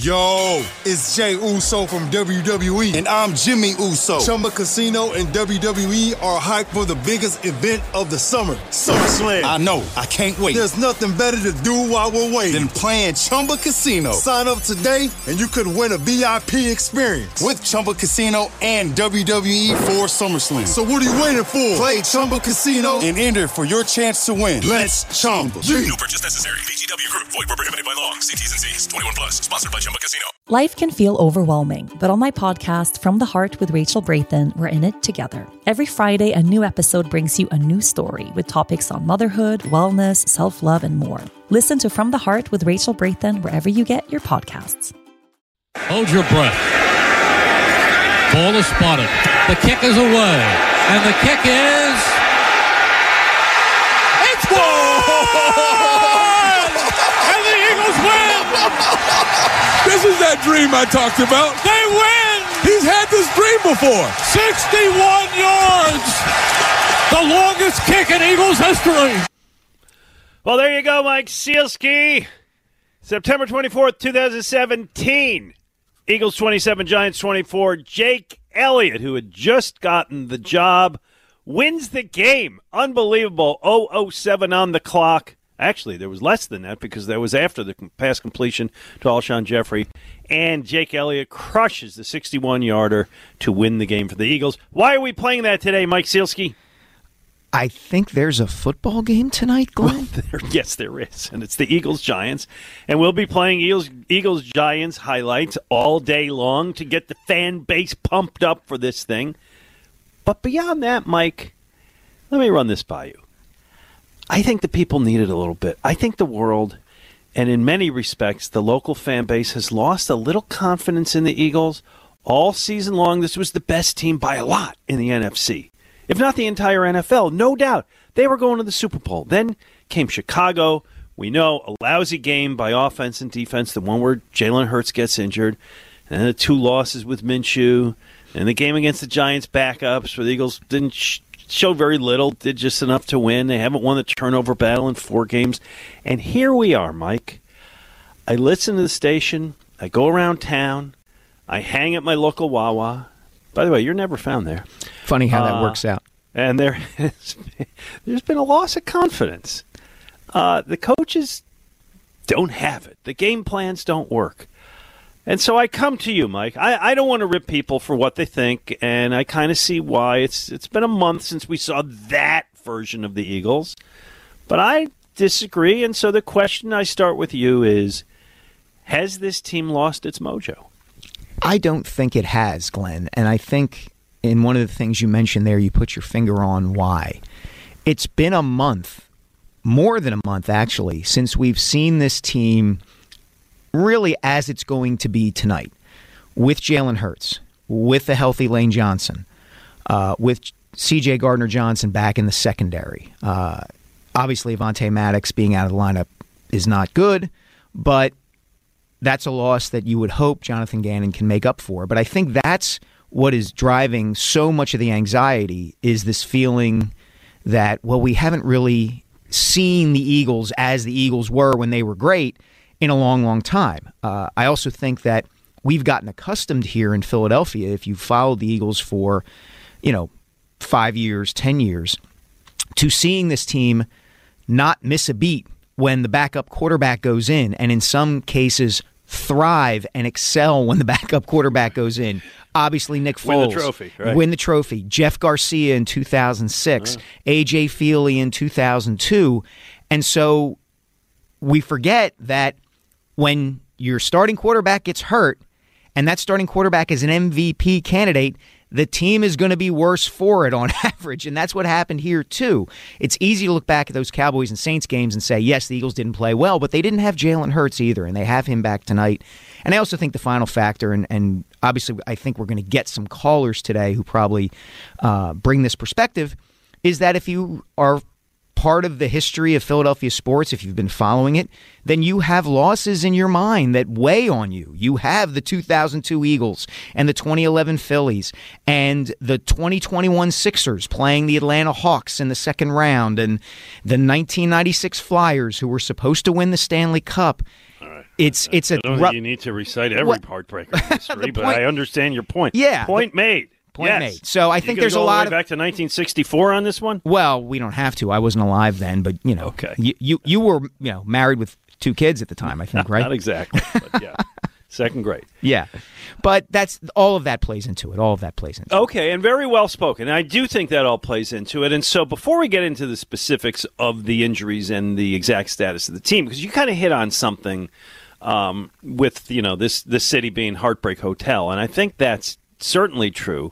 Yo, it's Jay Uso from WWE, and I'm Jimmy Uso. Chumba Casino and WWE are hyped for the biggest event of the summer, SummerSlam. I know, I can't wait. There's nothing better to do while we're waiting than playing Chumba Casino. Sign up today, and you could win a VIP experience with Chumba Casino and WWE for SummerSlam. So what are you waiting for? Play Chumba Casino and enter for your chance to win. Let's Chumba. No purchase necessary. VGW Group. Void where prohibited by law. See T's and C's. 21 plus. Sponsored by Chumba Casino. Life can feel overwhelming, but on my podcast, From the Heart with Rachel Braithen, we're in it together. Every Friday, a new episode brings you a new story with topics on motherhood, wellness, self-love, and more. Listen to From the Heart with Rachel Braithen wherever you get your podcasts. Hold your breath. Ball is spotted. The kick is away. And the kick is... It's gone! And the Eagles win! This is that dream I talked about. They win! He's had this dream before. 61 yards! The longest kick in Eagles history. Well, there you go, Mike Sealski. September 24th, 2017. Eagles 27, Giants 24. Jake Elliott, who had just gotten the job, wins the game. Unbelievable. 0:07 on the clock. Actually, there was less than that because that was after the pass completion to Alshon Jeffrey. And Jake Elliott crushes the 61-yarder to win the game for the Eagles. Why are we playing that today, Mike Sealski? I think there's a football game tonight, Glenn. Well, yes, there is. And it's the Eagles-Giants. And we'll be playing Eagles-Giants highlights all day long to get the fan base pumped up for this thing. But beyond that, Mike, let me run this by you. I think the people need it a little bit. I think the world, and in many respects, the local fan base has lost a little confidence in the Eagles. All season long, this was the best team by a lot in the NFC. If not the entire NFL, no doubt. They were going to the Super Bowl. Then came Chicago. We know a lousy game by offense and defense, the one where Jalen Hurts gets injured, and the two losses with Minshew, and the game against the Giants backups where the Eagles didn't show very little, did just enough to win. They haven't won the turnover battle in 4 games. And here we are, Mike. I listen to the station. I go around town. I hang at my local Wawa. By the way, you're never found there. Funny how that works out. And there's been a loss of confidence. The coaches don't have it. The game plans don't work. And so I come to you, Mike. I don't want to rip people for what they think, and I kind of see why. It's been a month since we saw that version of the Eagles. But I disagree, and so the question I start with you is, has this team lost its mojo? I don't think it has, Glenn. And I think in one of the things you mentioned there, you put your finger on why. It's been a month, more than a month actually, since we've seen this team really as it's going to be tonight, with Jalen Hurts, with the healthy Lane Johnson, with C.J. Gardner-Johnson back in the secondary. Obviously, Avonte Maddox being out of the lineup is not good, but that's a loss that you would hope Jonathan Gannon can make up for. But I think that's what is driving so much of the anxiety, is this feeling that, well, we haven't really seen the Eagles as the Eagles were when they were great in a long, long time. I also think that we've gotten accustomed here in Philadelphia, if you've followed the Eagles for, 5 years, 10 years, to seeing this team not miss a beat when the backup quarterback goes in, and in some cases thrive and excel when the backup quarterback goes in. Obviously, Nick Foles. Win the trophy, right? Win the trophy. Jeff Garcia in 2006. A.J. Feely in 2002. And so we forget that when your starting quarterback gets hurt and that starting quarterback is an MVP candidate, the team is going to be worse for it on average, and that's what happened here too. It's easy to look back at those Cowboys and Saints games and say, yes, the Eagles didn't play well, but they didn't have Jalen Hurts either, and they have him back tonight. And I also think the final factor, and obviously I think we're going to get some callers today who probably bring this perspective, is that if you are part of the history of Philadelphia sports, if you've been following it, then you have losses in your mind that weigh on you. You have the 2002 Eagles and the 2011 Phillies and the 2021 Sixers playing the Atlanta Hawks in the second round, and the 1996 Flyers, who were supposed to win the Stanley Cup. it's I don't think you need to recite every heartbreaker in history, but I understand your point. Yeah. Point made. Point made. So I think there's a lot of back to 1964 on this one. Well, we don't have to. I wasn't alive then, but Okay. you were married with 2 kids at the time, I think, right? Not exactly, but yeah, second grade. Yeah, but that's all of that plays into it. All of that plays into it. Okay, and very well spoken. I do think that all plays into it. And so before we get into the specifics of the injuries and the exact status of the team, because you kind of hit on something with this city being Heartbreak Hotel, and I think that's certainly true.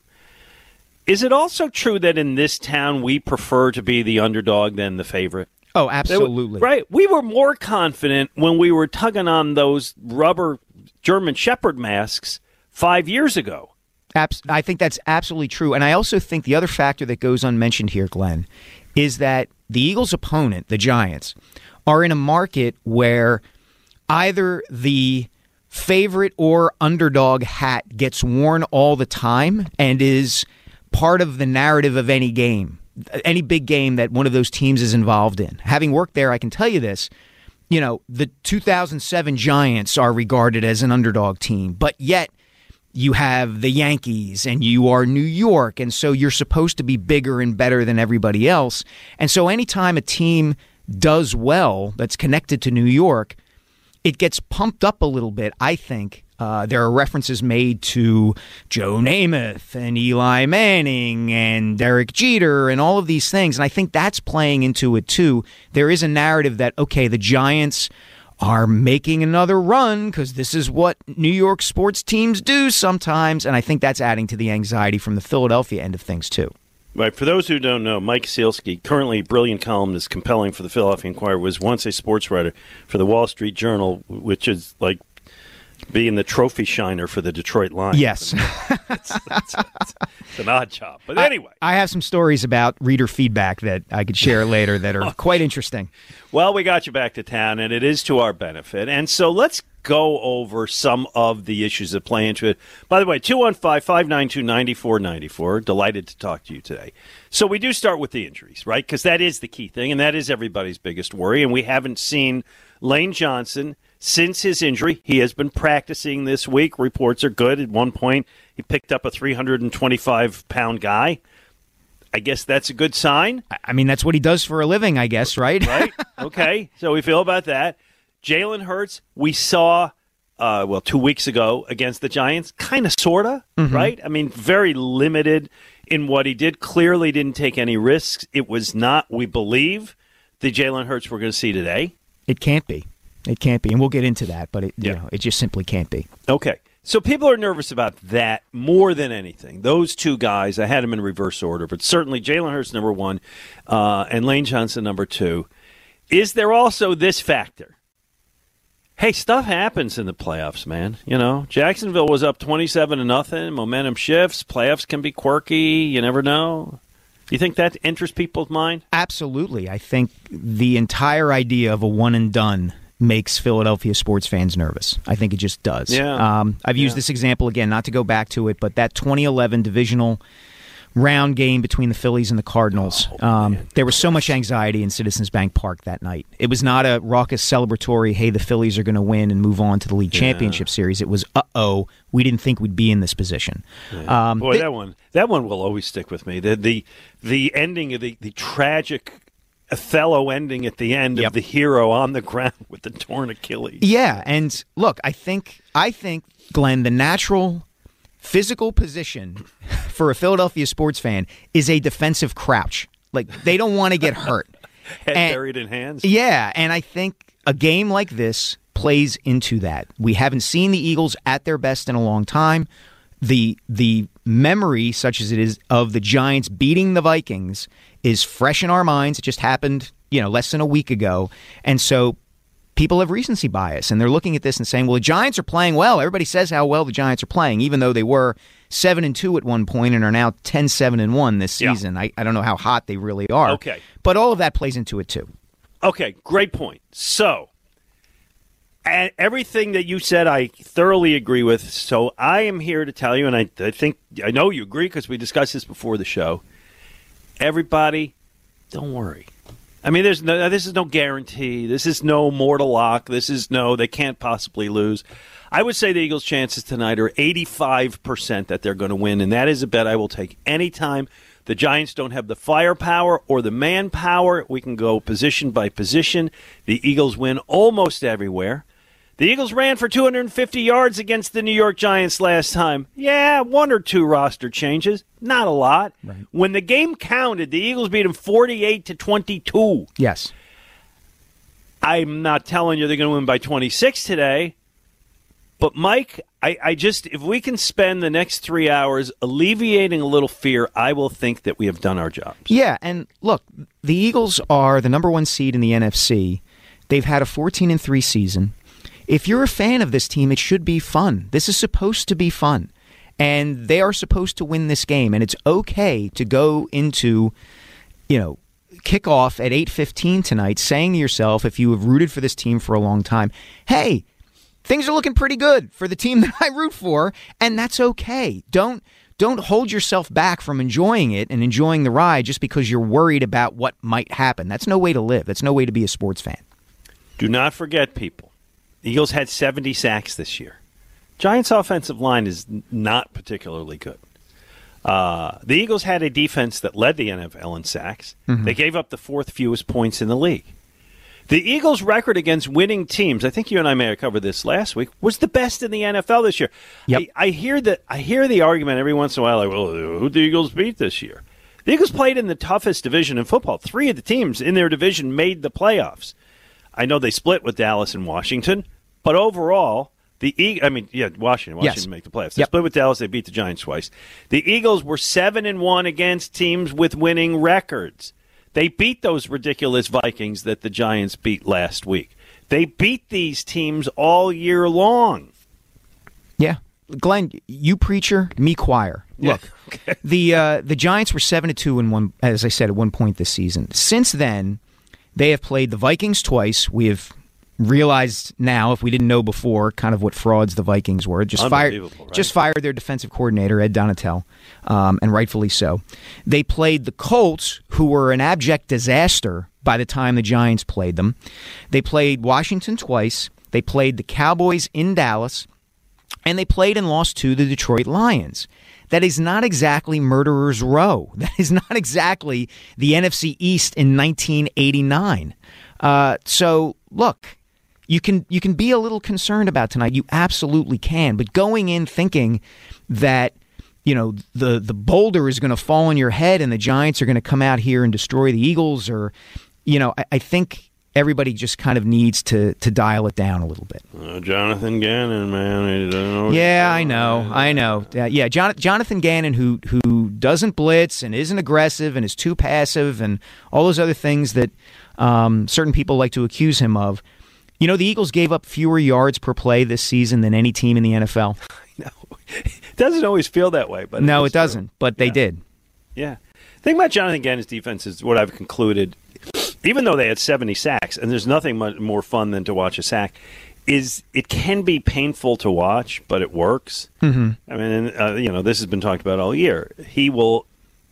Is it also true that in this town we prefer to be the underdog than the favorite? Oh, absolutely. Right. We were more confident when we were tugging on those rubber German Shepherd masks 5 years ago. I think that's absolutely true. And I also think the other factor that goes unmentioned here, Glenn, is that the Eagles' opponent, the Giants, are in a market where either the favorite or underdog hat gets worn all the time and is part of the narrative of any game, any big game that one of those teams is involved in. Having worked there, I can tell you this. The 2007 Giants are regarded as an underdog team, but yet you have the Yankees and you are New York, and so you're supposed to be bigger and better than everybody else. And so anytime a team does well that's connected to New York, it gets pumped up a little bit, I think. There are references made to Joe Namath and Eli Manning and Derek Jeter and all of these things, and I think that's playing into it too. There is a narrative that, okay, the Giants are making another run because this is what New York sports teams do sometimes, and I think that's adding to the anxiety from the Philadelphia end of things too. Right. For those who don't know, Mike Sealski, currently a brilliant columnist, compelling for the Philadelphia Inquirer, was once a sports writer for the Wall Street Journal, which is like being the trophy shiner for the Detroit Lions. Yes. It's an odd job. But anyway. I have some stories about reader feedback that I could share later that are quite interesting. Well, we got you back to town, and it is to our benefit. And so let's go over some of the issues that play into it. By the way, 215-592-9494. Delighted to talk to you today. So we do start with the injuries, right? Because that is the key thing, and that is everybody's biggest worry. And we haven't seen Lane Johnson since his injury. He has been practicing this week. Reports are good. At one point, he picked up a 325-pound guy. I guess that's a good sign. I mean, that's what he does for a living, I guess, right? Right. Okay. So we feel about that. Jalen Hurts, we saw, 2 weeks ago against the Giants, kind of, sort of, right? I mean, very limited in what he did. Clearly didn't take any risks. It was not, we believe, the Jalen Hurts we're going to see today. It can't be. It can't be, and we'll get into that, but it just simply can't be. Okay. So people are nervous about that more than anything. Those two guys, I had them in reverse order, but certainly Jalen Hurts, number one, and Lane Johnson, number two. Is there also this factor? Hey, stuff happens in the playoffs, man. Jacksonville was up 27-0. Momentum shifts. Playoffs can be quirky. You never know. Do you think that enters people's mind? Absolutely. I think the entire idea of a one and done makes Philadelphia sports fans nervous. I think it just does. Yeah. I've used this example again, not to go back to it, but that 2011 divisional round game between the Phillies and the Cardinals. There was so much anxiety in Citizens Bank Park that night. It was not a raucous celebratory, hey, the Phillies are going to win and move on to the league championship series. It was, we didn't think we'd be in this position. Yeah. That one will always stick with me. The ending of the tragic Othello ending at the end of the hero on the ground with the torn Achilles. Yeah, and look, I think, Glenn, the natural physical position for a Philadelphia sports fan is a defensive crouch. Like, they don't want to get hurt. Head buried in hands. Yeah, and I think a game like this plays into that. We haven't seen the Eagles at their best in a long time. The memory, such as it is, of the Giants beating the Vikings is fresh in our minds. It just happened, less than a week ago. And so people have recency bias, and they're looking at this and saying, well, the Giants are playing well. Everybody says how well the Giants are playing, even though they were 7-2 at one point and are now 10-7-1 this season. I don't know how hot they really are. Okay. But all of that plays into it, too. Okay, great point. So, and everything that you said, I thoroughly agree with. So I am here to tell you, and I know you agree because we discussed this before the show. Everybody, don't worry. I mean, this is no guarantee. This is no mortal lock. This is they can't possibly lose. I would say the Eagles' chances tonight are 85% that they're going to win, and that is a bet I will take anytime. The Giants don't have the firepower or the manpower. We can go position by position. The Eagles win almost everywhere. The Eagles ran for 250 yards against the New York Giants last time. Yeah, 1 or 2 roster changes. Not a lot. Right. When the game counted, the Eagles beat them 48-22. Yes. I'm not telling you they're going to win by 26 today. But, Mike, I just, if we can spend the next 3 hours alleviating a little fear, I will think that we have done our jobs. Yeah, and look, the Eagles are the number 1 seed in the NFC. They've had a 14-3 season. If you're a fan of this team, it should be fun. This is supposed to be fun. And they are supposed to win this game. And it's okay to go into, kickoff at 8:15 tonight saying to yourself, if you have rooted for this team for a long time, hey, things are looking pretty good for the team that I root for, and that's okay. Don't hold yourself back from enjoying it and enjoying the ride just because you're worried about what might happen. That's no way to live. That's no way to be a sports fan. Do not forget, people, the Eagles had 70 sacks this year. Giants' offensive line is not particularly good. The Eagles had a defense that led the NFL in sacks. Mm-hmm. They gave up the 4th fewest points in the league. The Eagles' record against winning teams, I think you and I may have covered this last week, was the best in the NFL this year. Yep. I hear the argument every once in a while, like, well, who did the Eagles beat this year? The Eagles played in the toughest division in football. 3 of the teams in their division made the playoffs. I know they split with Dallas and Washington, but overall, Washington yes. make the playoffs. They split with Dallas. They beat the Giants twice. The Eagles were 7-1 against teams with winning records. They beat those ridiculous Vikings that the Giants beat last week. They beat these teams all year long. Yeah. Glenn, you preacher, me choir. Look, okay. The Giants were 7-2 in one, as I said, at one point this season. Since then, they have played the Vikings twice. We have realized now, if we didn't know before, kind of what frauds the Vikings were. Just fired their defensive coordinator, Ed Donatel, and rightfully so. They played the Colts, who were an abject disaster by the time the Giants played them. They played Washington twice. They played the Cowboys in Dallas. And they played and lost to the Detroit Lions. That is not exactly Murderer's Row. That is not exactly the NFC East in 1989. So, look, you can be a little concerned about tonight. You absolutely can. But going in thinking that, the boulder is going to fall on your head and the Giants are going to come out here and destroy the Eagles, or, I think everybody just kind of needs to dial it down a little bit. Jonathan Gannon, man. He doesn't know I know. Yeah, Jonathan Gannon, who doesn't blitz and isn't aggressive and is too passive and all those other things that certain people like to accuse him of. The Eagles gave up fewer yards per play this season than any team in the NFL. No, it doesn't always feel that way. But no, it doesn't. True. But they did. Yeah. The thing about Jonathan Gannon's defense is what I've concluded, even though they had 70 sacks, and there's nothing much more fun than to watch a sack, is it can be painful to watch, but it works. Mm-hmm. I mean, this has been talked about all year. He will,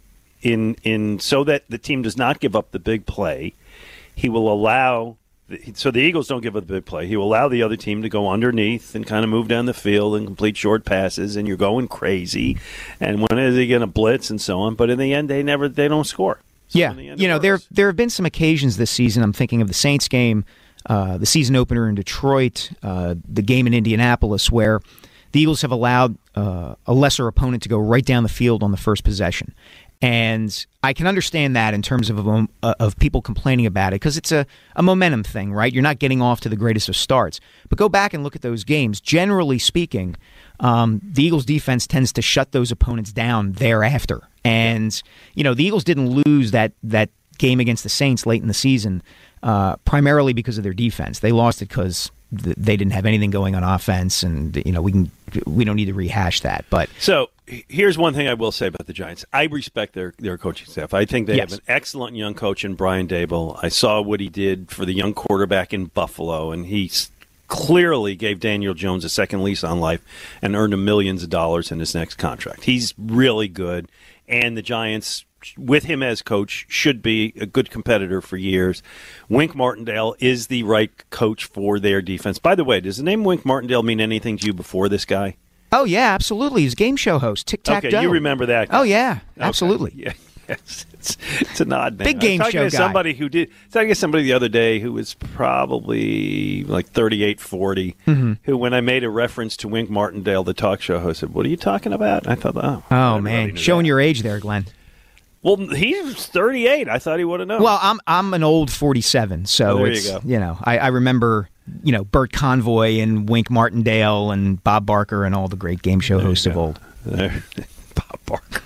so that the team does not give up the big play, he will allow, so the Eagles don't give up the big play, he will allow the other team to go underneath and kind of move down the field and complete short passes, and you're going crazy. And when is he going to blitz and so on? But in the end, they don't score. So yeah, there have been some occasions this season. I'm thinking of the Saints game, the season opener in Detroit, the game in Indianapolis, where the Eagles have allowed a lesser opponent to go right down the field on the first possession. And I can understand that in terms of people complaining about it, because it's a momentum thing, right? You're not getting off to the greatest of starts. But go back and look at those games. Generally speaking, the Eagles' defense tends to shut those opponents down thereafter. And, the Eagles didn't lose that game against the Saints late in the season primarily because of their defense. They lost it because they didn't have anything going on offense, and we don't need to rehash that. But so here's one thing I will say about the Giants. I respect their coaching staff. I think they have an excellent young coach in Brian Daboll. I saw what he did for the young quarterback in Buffalo, and he clearly gave Daniel Jones a second lease on life and earned him millions of dollars in his next contract. He's really good, and the Giants with him as coach, should be a good competitor for years. Wink Martindale is the right coach for their defense. By the way, does the name Wink Martindale mean anything to you before this guy? Oh, yeah, absolutely. He's a game show host, Tic-Tac-Dough. Okay, you remember that guy. Oh, yeah, absolutely. Okay. Yeah. Yes, it's an odd name. Big game show guy. Somebody who did. I guess somebody the other day who was probably like 38, 40, who, when I made a reference to Wink Martindale, the talk show host, said, "What are you talking about?" And I thought, oh man, showing your age there, Glenn. Well, he's 38. I thought he would have known. Well, I'm an old 47, so there it's, you go. You know, I remember, you know, Bert Convoy and Wink Martindale and Bob Barker and all the great game show hosts of old. Bob Barker.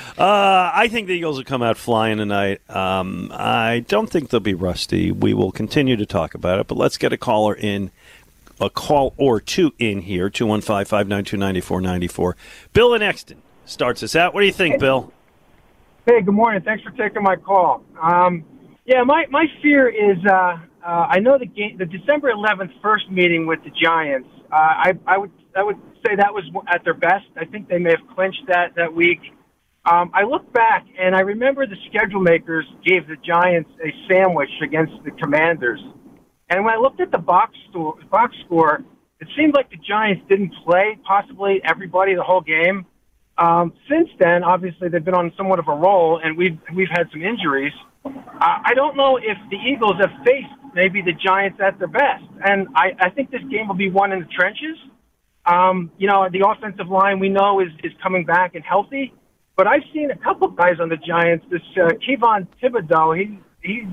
I think the Eagles will come out flying tonight. I don't think they'll be rusty. We will continue to talk about it, but let's get a call or two in here, 215-592-9494. Bill in Exton starts us out. What do you think, Bill? Hey, good morning. Thanks for taking my call. My fear is I know the December 11th first meeting with the Giants. I would say that was at their best. I think they may have clinched that week. I look back and I remember the schedule makers gave the Giants a sandwich against the Commanders. And when I looked at the box score, it seemed like the Giants didn't play possibly everybody the whole game. Since then, obviously, they've been on somewhat of a roll, and we've had some injuries. I don't know if the Eagles have faced maybe the Giants at their best, and I think this game will be won in the trenches. The offensive line we know is coming back and healthy, but I've seen a couple guys on the Giants. This Kayvon Thibodeau, he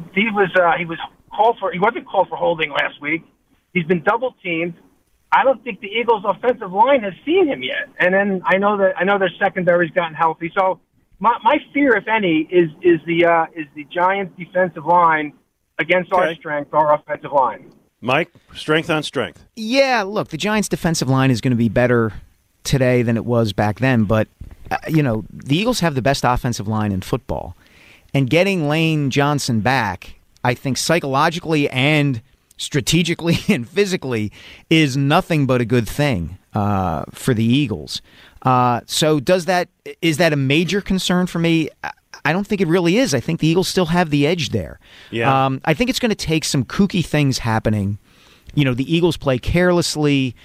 wasn't called for holding last week. He's been double teamed. I don't think the Eagles' offensive line has seen him yet. And then I know their secondary's gotten healthy. So my fear, if any, is the Giants' defensive line against our strength, our offensive line. Mike, strength on strength. Yeah, look, the Giants' defensive line is going to be better today than it was back then. But the Eagles have the best offensive line in football, and getting Lane Johnson back, I think psychologically and strategically and physically is nothing but a good thing for the Eagles. So is that a major concern for me? I don't think it really is. I think the Eagles still have the edge there. Yeah. I think it's going to take some kooky things happening. The Eagles play carelessly,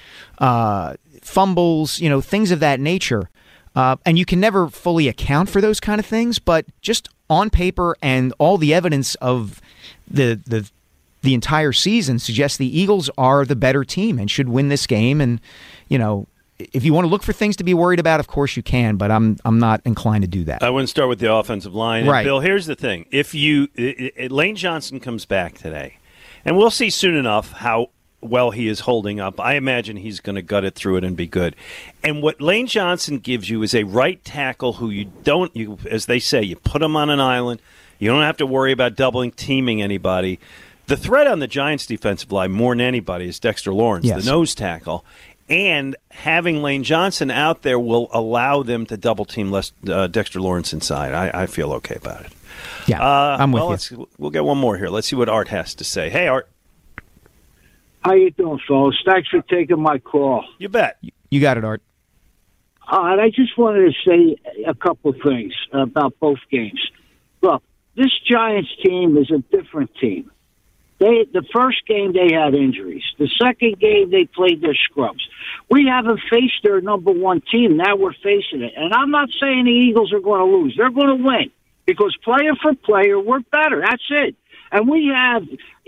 fumbles, things of that nature. And you can never fully account for those kind of things, but just on paper and all the evidence of the entire season suggests the Eagles are the better team and should win this game. And, if you want to look for things to be worried about, of course you can, but I'm not inclined to do that. I wouldn't start with the offensive line. Right. And Bill, here's the thing. If Lane Johnson comes back today, and we'll see soon enough how well he is holding up. I imagine he's going to gut it through it and be good. And what Lane Johnson gives you is a right tackle who as they say, you put him on an island. You don't have to worry about doubling teaming anybody. The threat on the Giants' defensive line more than anybody is Dexter Lawrence, yes, the nose tackle. And having Lane Johnson out there will allow them to double team Dexter Lawrence inside. I feel okay about it. Yeah, I'm with you. We'll get one more here. Let's see what Art has to say. Hey, Art. How you doing, fellas? Thanks for taking my call. You bet. You got it, Art. And I just wanted to say a couple things about both games. Look, this Giants team is a different team. The first game, they had injuries. The second game, they played their scrubs. We haven't faced their number one team. Now we're facing it. And I'm not saying the Eagles are going to lose. They're going to win because player for player, we're better. That's it. And we have,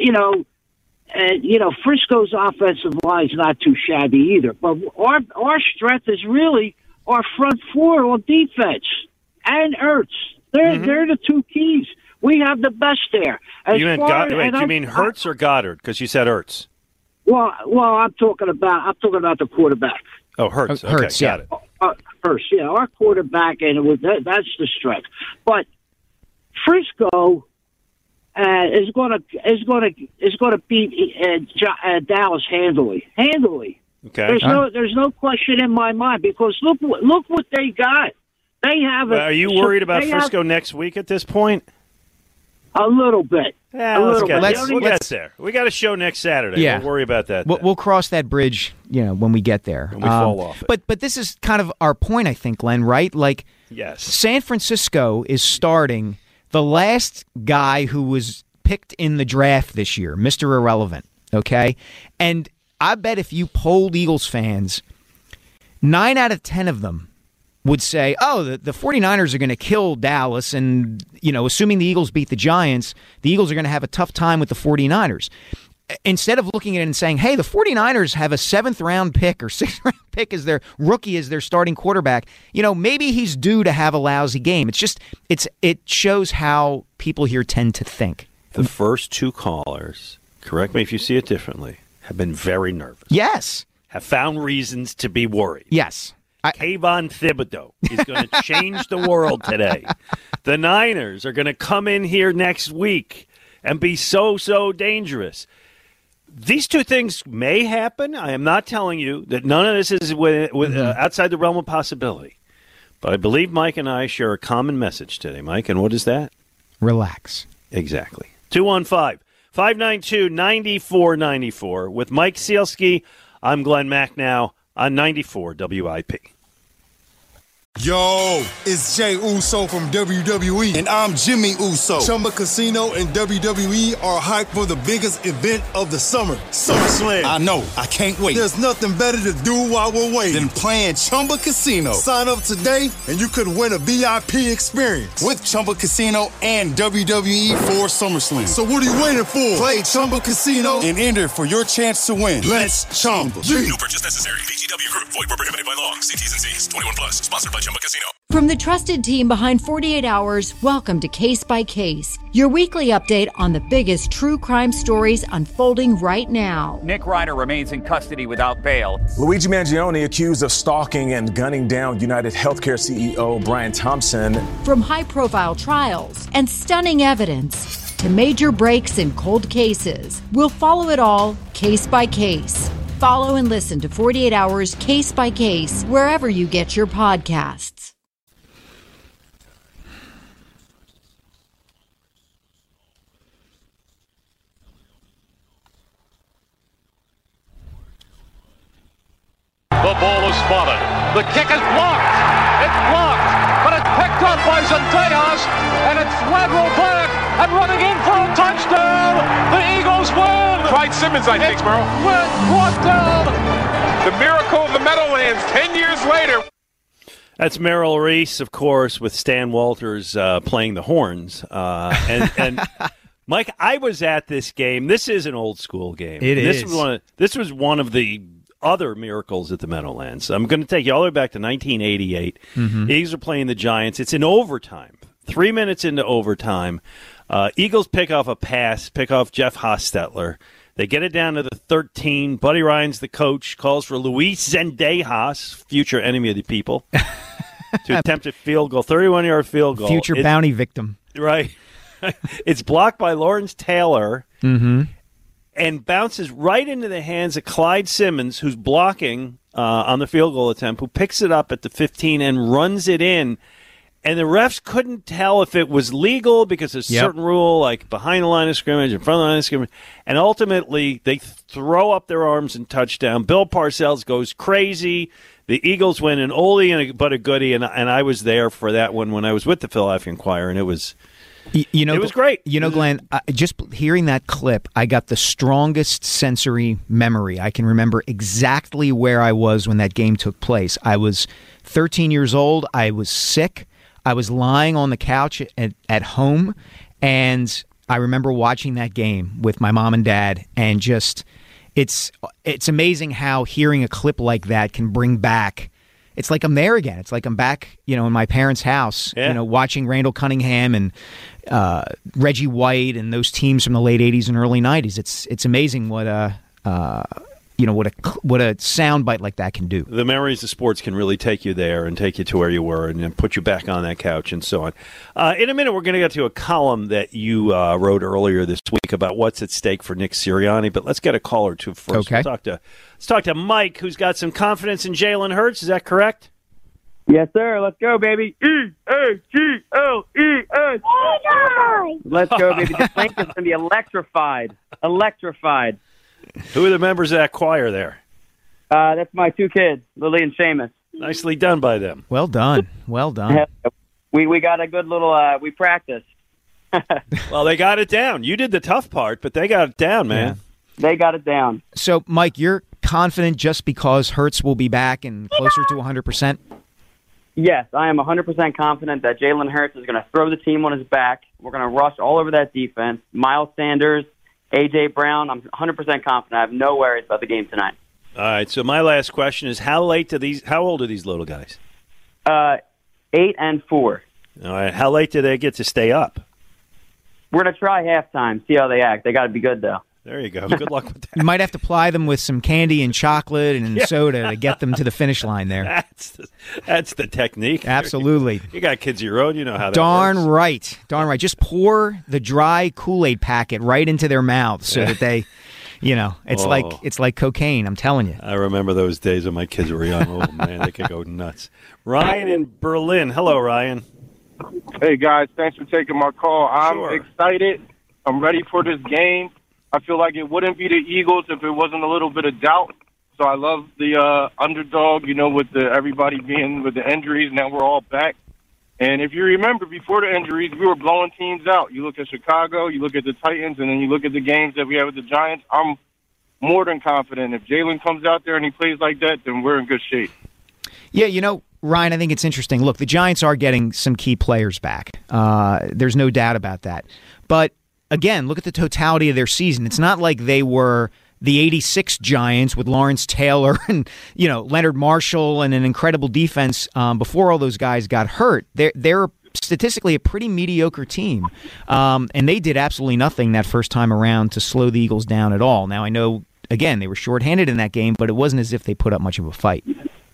Frisco's offensive line's not too shabby either. But our strength is really our front four on defense and Ertz. They're the two keys. We have the best there. You mean Hurts or Goddard? Because you said Ertz. Well, I'm talking about the quarterback. Oh, Hurts. Okay, Hurts, got it. Hurts, yeah, our quarterback, and that's the strength. But Frisco is going to beat Dallas handily. Okay. There's no question in my mind because look what they got. They have. Are you worried about Frisco next week at this point? A little bit. Yeah, we'll get there. We got a show next Saturday. Yeah. Don't worry about that. We'll cross that bridge, when we get there. When we fall off it. But this is kind of our point, I think, Glenn, right? Like, yes. San Francisco is starting the last guy who was picked in the draft this year, Mr. Irrelevant, okay? And I bet if you polled Eagles fans, 9 out of 10 of them would say, the 49ers are going to kill Dallas, and, assuming the Eagles beat the Giants, the Eagles are going to have a tough time with the 49ers. Instead of looking at it and saying, hey, the 49ers have a 7th-round pick or 6th-round pick as their rookie, as their starting quarterback, maybe he's due to have a lousy game. It shows how people here tend to think. The first 2 callers, correct me if you see it differently, have been very nervous. Yes. Have found reasons to be worried. Yes. Kayvon Thibodeau is going to change the world today. The Niners are going to come in here next week and be so dangerous. These 2 things may happen. I am not telling you that none of this is outside the realm of possibility. But I believe Mike and I share a common message today, Mike. And what is that? Relax. Exactly. 215-592-9494 with Mike Sealski. I'm Glenn Macnow on 94 WIP. Yo, it's Jay Uso from WWE, and I'm Jimmy Uso. Chumba Casino and WWE are hyped for the biggest event of the summer, SummerSlam. I know, I can't wait. There's nothing better to do while we're waiting than playing Chumba Casino. Sign up today, and you could win a VIP experience with Chumba Casino and WWE for SummerSlam. So what are you waiting for? Play Chumba Casino and enter for your chance to win. Let's Chumba. No purchase necessary. VGW Group. Void where prohibited by law. See T's and C's. 21 plus. Sponsored by Chumba Casino. From the trusted team behind 48 Hours, welcome to Case by Case, your weekly update on the biggest true crime stories unfolding right now. Nick Ryder remains in custody without bail. Luigi Mangione accused of stalking and gunning down United Healthcare CEO Brian Thompson. From high-profile trials and stunning evidence to major breaks in cold cases, we'll follow it all case by case. Follow and listen to 48 Hours Case by Case wherever you get your podcasts. The ball is spotted. The kick is blocked. It's blocked, but it's picked up by Zendejas, and it's lateral back and running in for a touchdown. The Eagles win. Clyde Simmons, I think, Merrill. Brought down. The miracle of the Meadowlands 10 years later. That's Merrill Reese, of course, with Stan Walters playing the horns. And Mike, I was at this game. This is an old school game. This was one of the other miracles at the Meadowlands. I'm going to take you all the way back to 1988. Mm-hmm. The Eagles are playing the Giants. It's in overtime. 3 minutes into overtime. Eagles pick off a pass, pick off Jeff Hostetler. They get it down to the 13. Buddy Ryan's the coach, calls for Luis Zendejas, future enemy of the people, to attempt a field goal, 31-yard field goal. Future bounty victim. Right. It's blocked by Lawrence Taylor. Mm-hmm. And bounces right into the hands of Clyde Simmons, who's blocking on the field goal attempt, who picks it up at the 15 and runs it in. And the refs couldn't tell if it was legal because there's a certain rule, like behind the line of scrimmage, in front of the line of scrimmage. And ultimately, they throw up their arms and touchdown. Bill Parcells goes crazy. The Eagles win an oldie but a goodie, and I was there for that one when I was with the Philadelphia Inquirer, and it was... it was great. Glenn, just hearing that clip, I got the strongest sensory memory. I can remember exactly where I was when that game took place. I was 13 years old. I was sick. I was lying on the couch at home, and I remember watching that game with my mom and dad, and just it's amazing how hearing a clip like that can bring back. It's like I'm there again. It's like I'm back, in my parents' house, watching Randall Cunningham and Reggie White and those teams from the late 80s and early 90s. It's amazing what a soundbite like that can do. The memories of sports can really take you there and take you to where you were and then put you back on that couch and so on. In a minute, we're going to get to a column that you wrote earlier this week about what's at stake for Nick Sirianni, but let's get a call or two first. Okay. Let's talk to Mike, who's got some confidence in Jalen Hurts. Is that correct? Yes, sir. Let's go, baby. E-A-G-L-E-S. Let's go, baby. The place is going to be electrified. Electrified. Who are the members of that choir there? That's my two kids, Lily and Seamus. Nicely done by them. Well done. Well done. We got a good little, we practiced. Well, they got it down. You did the tough part, but they got it down, man. Yeah. They got it down. So, Mike, you're confident just because Hurts will be back and closer to 100%? Yes, I am 100% confident that Jalen Hurts is going to throw the team on his back. We're going to rush all over that defense. Miles Sanders, A.J. Brown, I'm 100% confident. I have no worries about the game tonight. All right, so my last question is, how old are these little guys? 8 and 4. All right, how late do they get to stay up? We're going to try halftime, see how they act. They got to be good, though. There you go. Good luck with that. You might have to ply them with some candy and chocolate and soda to get them to the finish line there. That's the technique. Absolutely. You got kids of your own. You know how that Darn works. right. Darn right. Just pour the dry Kool-Aid packet right into their mouths so that they, it's like cocaine, I'm telling you. I remember those days when my kids were young. Oh, man, they could go nuts. Ryan in Berlin. Hello, Ryan. Hey, guys. Thanks for taking my call. I'm excited. I'm ready for this game. I feel like it wouldn't be the Eagles if it wasn't a little bit of doubt. So I love the underdog, with everybody being with the injuries. Now we're all back. And if you remember, before the injuries, we were blowing teams out. You look at Chicago, you look at the Titans, and then you look at the games that we have with the Giants. I'm more than confident. If Jalen comes out there and he plays like that, then we're in good shape. Yeah, Ryan, I think it's interesting. Look, the Giants are getting some key players back. There's no doubt about that. But again, look at the totality of their season. It's not like they were the 86 Giants with Lawrence Taylor and, Leonard Marshall and an incredible defense before all those guys got hurt. They're statistically a pretty mediocre team. And they did absolutely nothing that first time around to slow the Eagles down at all. Now, I know, again, they were shorthanded in that game, but it wasn't as if they put up much of a fight.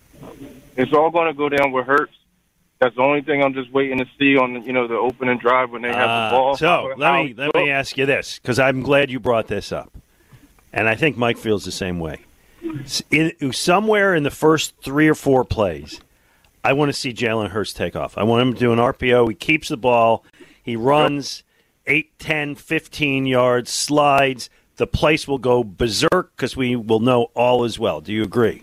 It's all going to go down with Hurts. That's the only thing I'm just waiting to see on, the opening drive when they have the ball. So let me ask you this, because I'm glad you brought this up, and I think Mike feels the same way. Somewhere in the first 3 or 4 plays, I want to see Jalen Hurts take off. I want him to do an RPO. He keeps the ball. He runs 8, 10, 15 yards, slides. The place will go berserk because we will know all is well. Do you agree?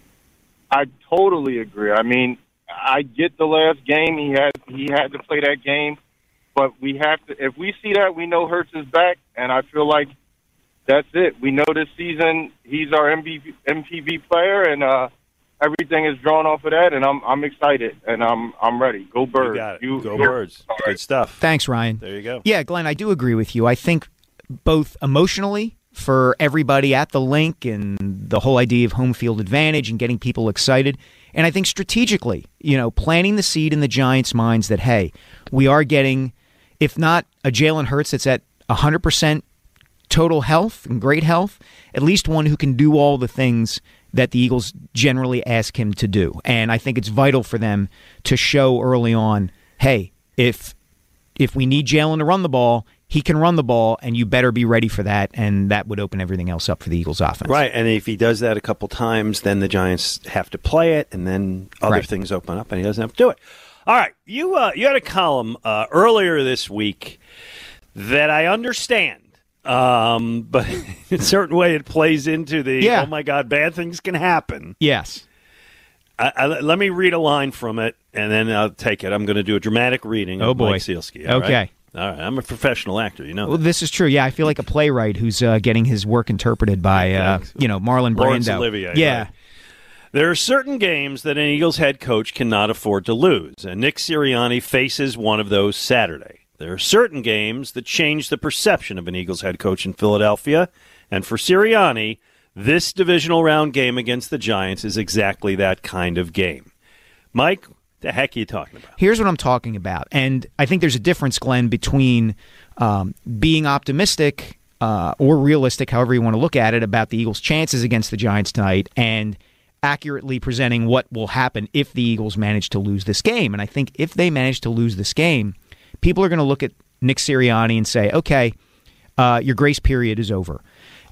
I totally agree. I mean, I get the last game. He had to play that game, but we have to. If we see that, we know Hurts is back, and I feel like that's it. We know this season he's our MVP player, and everything is drawn off of that. And I'm excited, and I'm ready. Go Birds! You got it. Go Birds! Good stuff. Thanks, Ryan. There you go. Yeah, Glenn, I do agree with you. I think both emotionally for everybody at the link and the whole idea of home field advantage and getting people excited. And I think strategically, planting the seed in the Giants' minds that, hey, we are getting, if not a Jalen Hurts that's at 100% total health and great health, at least one who can do all the things that the Eagles generally ask him to do. And I think it's vital for them to show early on, hey, if we need Jalen to run the ball, he can run the ball, and you better be ready for that, and that would open everything else up for the Eagles' offense. Right, and if he does that a couple times, then the Giants have to play it, and then other things open up, and he doesn't have to do it. All right, you had a column earlier this week that I understand, but in a certain way it plays into the, oh, my God, bad things can happen. Yes. Let me read a line from it, and then I'll take it. I'm going to do a dramatic reading of Mike Sealski. Okay. Right? All right, I'm a professional actor, Well, this is true. Yeah, I feel like a playwright who's getting his work interpreted by, Marlon Laurence Brando. Olivier. Yeah. Right. There are certain games that an Eagles head coach cannot afford to lose, and Nick Sirianni faces one of those Saturday. There are certain games that change the perception of an Eagles head coach in Philadelphia, and for Sirianni, this divisional round game against the Giants is exactly that kind of game. Mike, the heck are you talking about? Here's what I'm talking about. And I think there's a difference, Glenn, between being optimistic or realistic, however you want to look at it, about the Eagles' chances against the Giants tonight and accurately presenting what will happen if the Eagles manage to lose this game. And I think if they manage to lose this game, people are going to look at Nick Sirianni and say, okay, your grace period is over.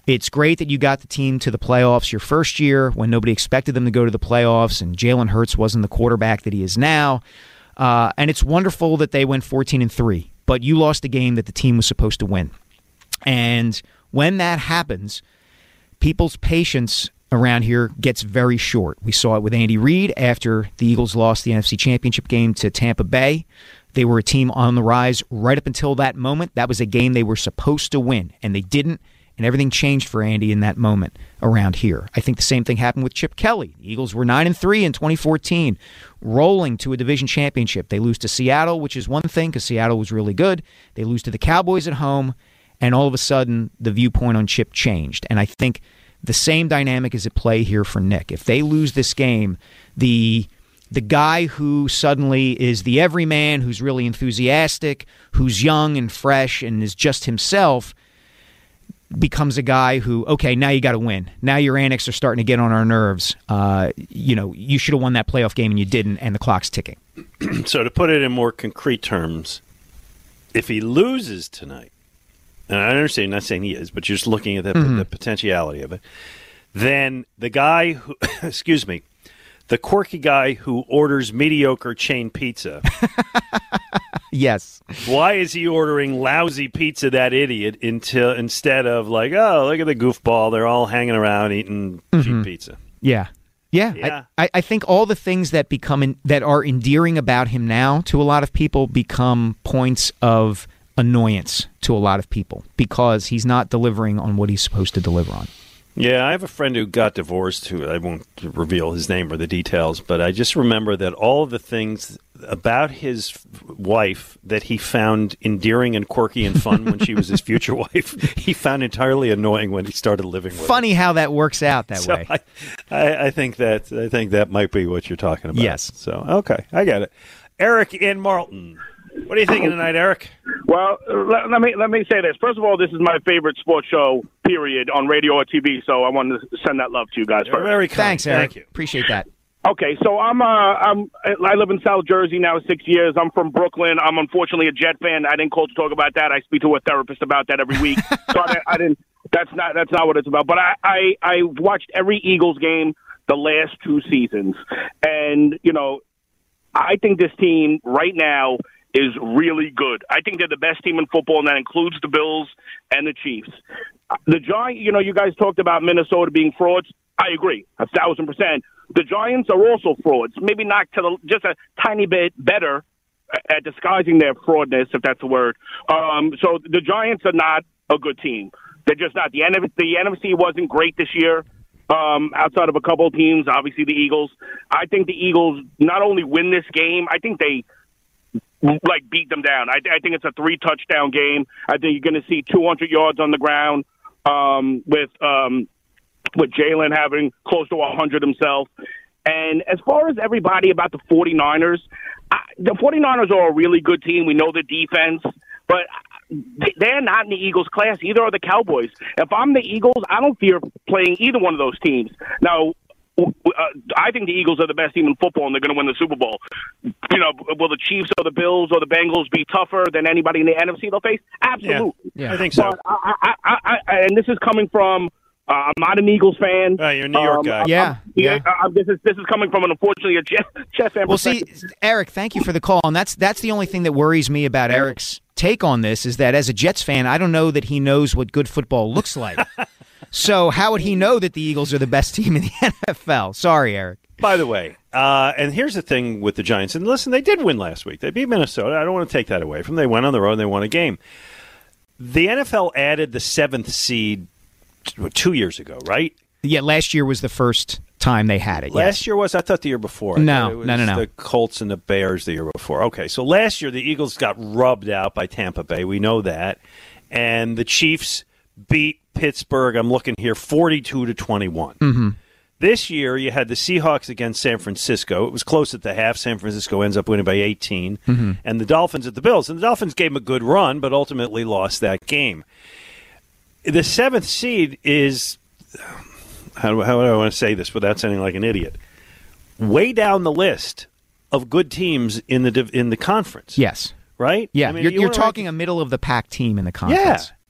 It's great that you got the team to the playoffs your first year when nobody expected them to go to the playoffs, and Jalen Hurts wasn't the quarterback that he is now. And it's wonderful that they went 14-3, but you lost a game that the team was supposed to win. And when that happens, people's patience around here gets very short. We saw it with Andy Reid after the Eagles lost the NFC Championship game to Tampa Bay. They were a team on the rise right up until that moment. That was a game they were supposed to win, and they didn't, and everything changed for Andy in that moment around here. I think the same thing happened with Chip Kelly. The Eagles were 9-3 in 2014, rolling to a division championship. They lose to Seattle, which is one thing because Seattle was really good. They lose to the Cowboys at home, and all of a sudden the viewpoint on Chip changed. And I think the same dynamic is at play here for Nick. If they lose this game, the guy who suddenly is the everyman, who's really enthusiastic, who's young and fresh and is just himself, becomes a guy who, okay, now you got to win. Now your antics are starting to get on our nerves. You should have won that playoff game and you didn't, and the clock's ticking. So to put it in more concrete terms, if he loses tonight, and I understand, not saying he is, but you're just looking at the potentiality of it, then the guy who, the quirky guy who orders mediocre chain pizza. Yes. Why is he ordering lousy pizza, that idiot, instead of like, oh, look at the goofball, they're all hanging around eating cheap pizza? Yeah. I think all the things that that are endearing about him now to a lot of people become points of annoyance to a lot of people because he's not delivering on what he's supposed to deliver on. Yeah, I have a friend who got divorced who I won't reveal his name or the details, but I just remember that all of the things about his wife that he found endearing and quirky and fun when she was his future wife, he found entirely annoying when he started living with her. Funny how that works out that way. I think that might be what you're talking about. Yes. So, okay, I get it. Eric in Marlton. What are you thinking tonight, Eric? Well, let me say this. First of all, this is my favorite sports show, period, on radio or TV. So I wanted to send that love to you guys. You're very kind. Thanks, Eric. Thank you. Appreciate that. Okay, so I live in South Jersey now 6 years. I'm from Brooklyn. I'm unfortunately a Jet fan. I didn't call to talk about that. I speak to a therapist about that every week. So I didn't. That's not what it's about. But I watched every Eagles game the last 2 seasons, and I think this team right now is really good. I think they're the best team in football, and that includes the Bills and the Chiefs. The Giants, you guys talked about Minnesota being frauds. I agree, 1,000%. The Giants are also frauds. Maybe not just a tiny bit better at disguising their fraudness, if that's a word. So the Giants are not a good team. They're just not. The NFC wasn't great this year. Outside of a couple of teams, obviously the Eagles. I think the Eagles not only win this game, I think they beat them down. I think it's a 3-touchdown game. I think you're going to see 200 yards on the ground with Jalen having close to 100 himself. And as far as everybody about the 49ers, the 49ers are a really good team. We know the defense, but they're not in the Eagles' class. Either are the Cowboys. If I'm the Eagles, I don't fear playing either one of those teams. Now, I think the Eagles are the best team in football, and they're going to win the Super Bowl. Will the Chiefs or the Bills or the Bengals be tougher than anybody in the NFC they'll face? Absolutely. Yeah, I think so. But and this is coming from I'm not an Eagles fan. You're a New York guy. This is coming from unfortunately a Jet fan. Well, see, Eric, thank you for the call, and that's the only thing that worries me about Eric's take on this is that as a Jets fan, I don't know that he knows what good football looks like. So how would he know that the Eagles are the best team in the NFL? Sorry, Eric. By the way, and here's the thing with the Giants. And listen, they did win last week. They beat Minnesota. I don't want to take that away from them. They went on the road and they won a game. The NFL added the 7th seed 2 years ago, right? Yeah, last year was the first time they had it. Last year was? I thought the year before. No. The Colts and the Bears the year before. Okay, so last year the Eagles got rubbed out by Tampa Bay. We know that. And the Chiefs beat Pittsburgh, I'm looking here, 42-21. Mm-hmm. This year, you had the Seahawks against San Francisco. It was close at the half. San Francisco ends up winning by 18. Mm-hmm. And the Dolphins at the Bills. And the Dolphins gave them a good run, but ultimately lost that game. The 7th seed is, how do I want to say this without sounding like an idiot, way down the list of good teams in the conference. Yes. Right? Yeah, I mean, you're talking a middle-of-the-pack team in the conference.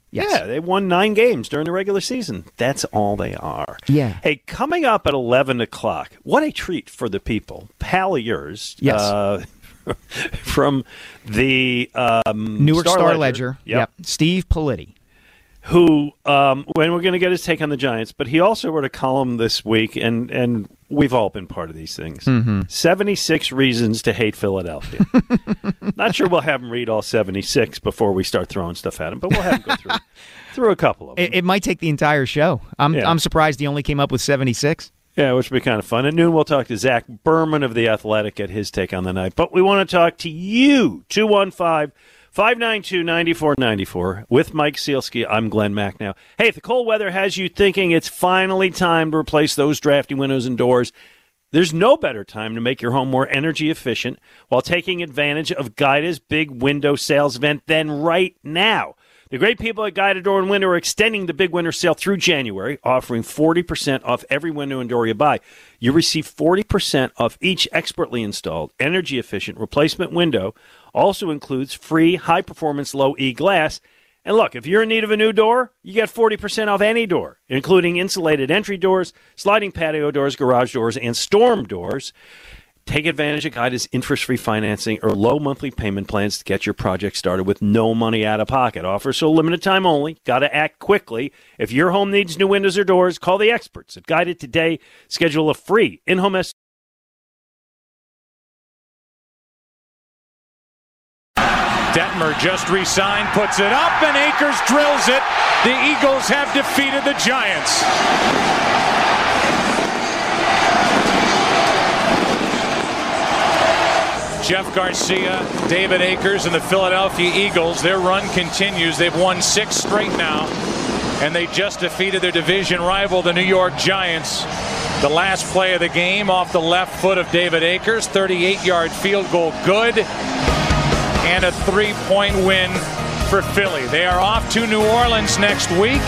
Yes. Yeah, they won 9 games during the regular season. That's all they are. Yeah. Hey, coming up at 11 o'clock, what a treat for the people. Pal of yours. Yes. From the Newark Star Ledger. Yep. Steve Politti. Who, when we're going to get his take on the Giants, but he also wrote a column this week, and we've all been part of these things. 76 reasons to hate Philadelphia. Not sure we'll have him read all 76 before we start throwing stuff at him, but we'll have him go through a couple of them. It might take the entire show. I'm surprised he only came up with 76. Yeah, which would be kind of fun. At noon, we'll talk to Zach Berman of The Athletic, get his take on the night. But we want to talk to you, 215-592-9494. With Mike Sealski, I'm Glenn Macnow. Hey, if the cold weather has you thinking it's finally time to replace those drafty windows and doors, there's no better time to make your home more energy efficient while taking advantage of Guida's big window sales event than right now. The great people at Guida Door and Window are extending the big winter sale through January, offering 40% off every window and door you buy. You receive 40% off each expertly installed, energy-efficient replacement window. Also includes free high-performance low-E glass. And look, if you're in need of a new door, you get 40% off any door, including insulated entry doors, sliding patio doors, garage doors, and storm doors. Take advantage of Guida's interest-free financing or low monthly payment plans to get your project started with no money out of pocket. Offer so limited time only. Got to act quickly. If your home needs new windows or doors, call the experts at Guida today. Schedule a free in-home estimate. Detmer just re-signed, puts it up, and Akers drills it. The Eagles have defeated the Giants. Jeff Garcia, David Akers, and the Philadelphia Eagles, their run continues. They've won 6 straight now, and they just defeated their division rival, the New York Giants. The last play of the game off the left foot of David Akers, 38-yard field goal good, and a 3-point win for Philly. They are off to New Orleans next week.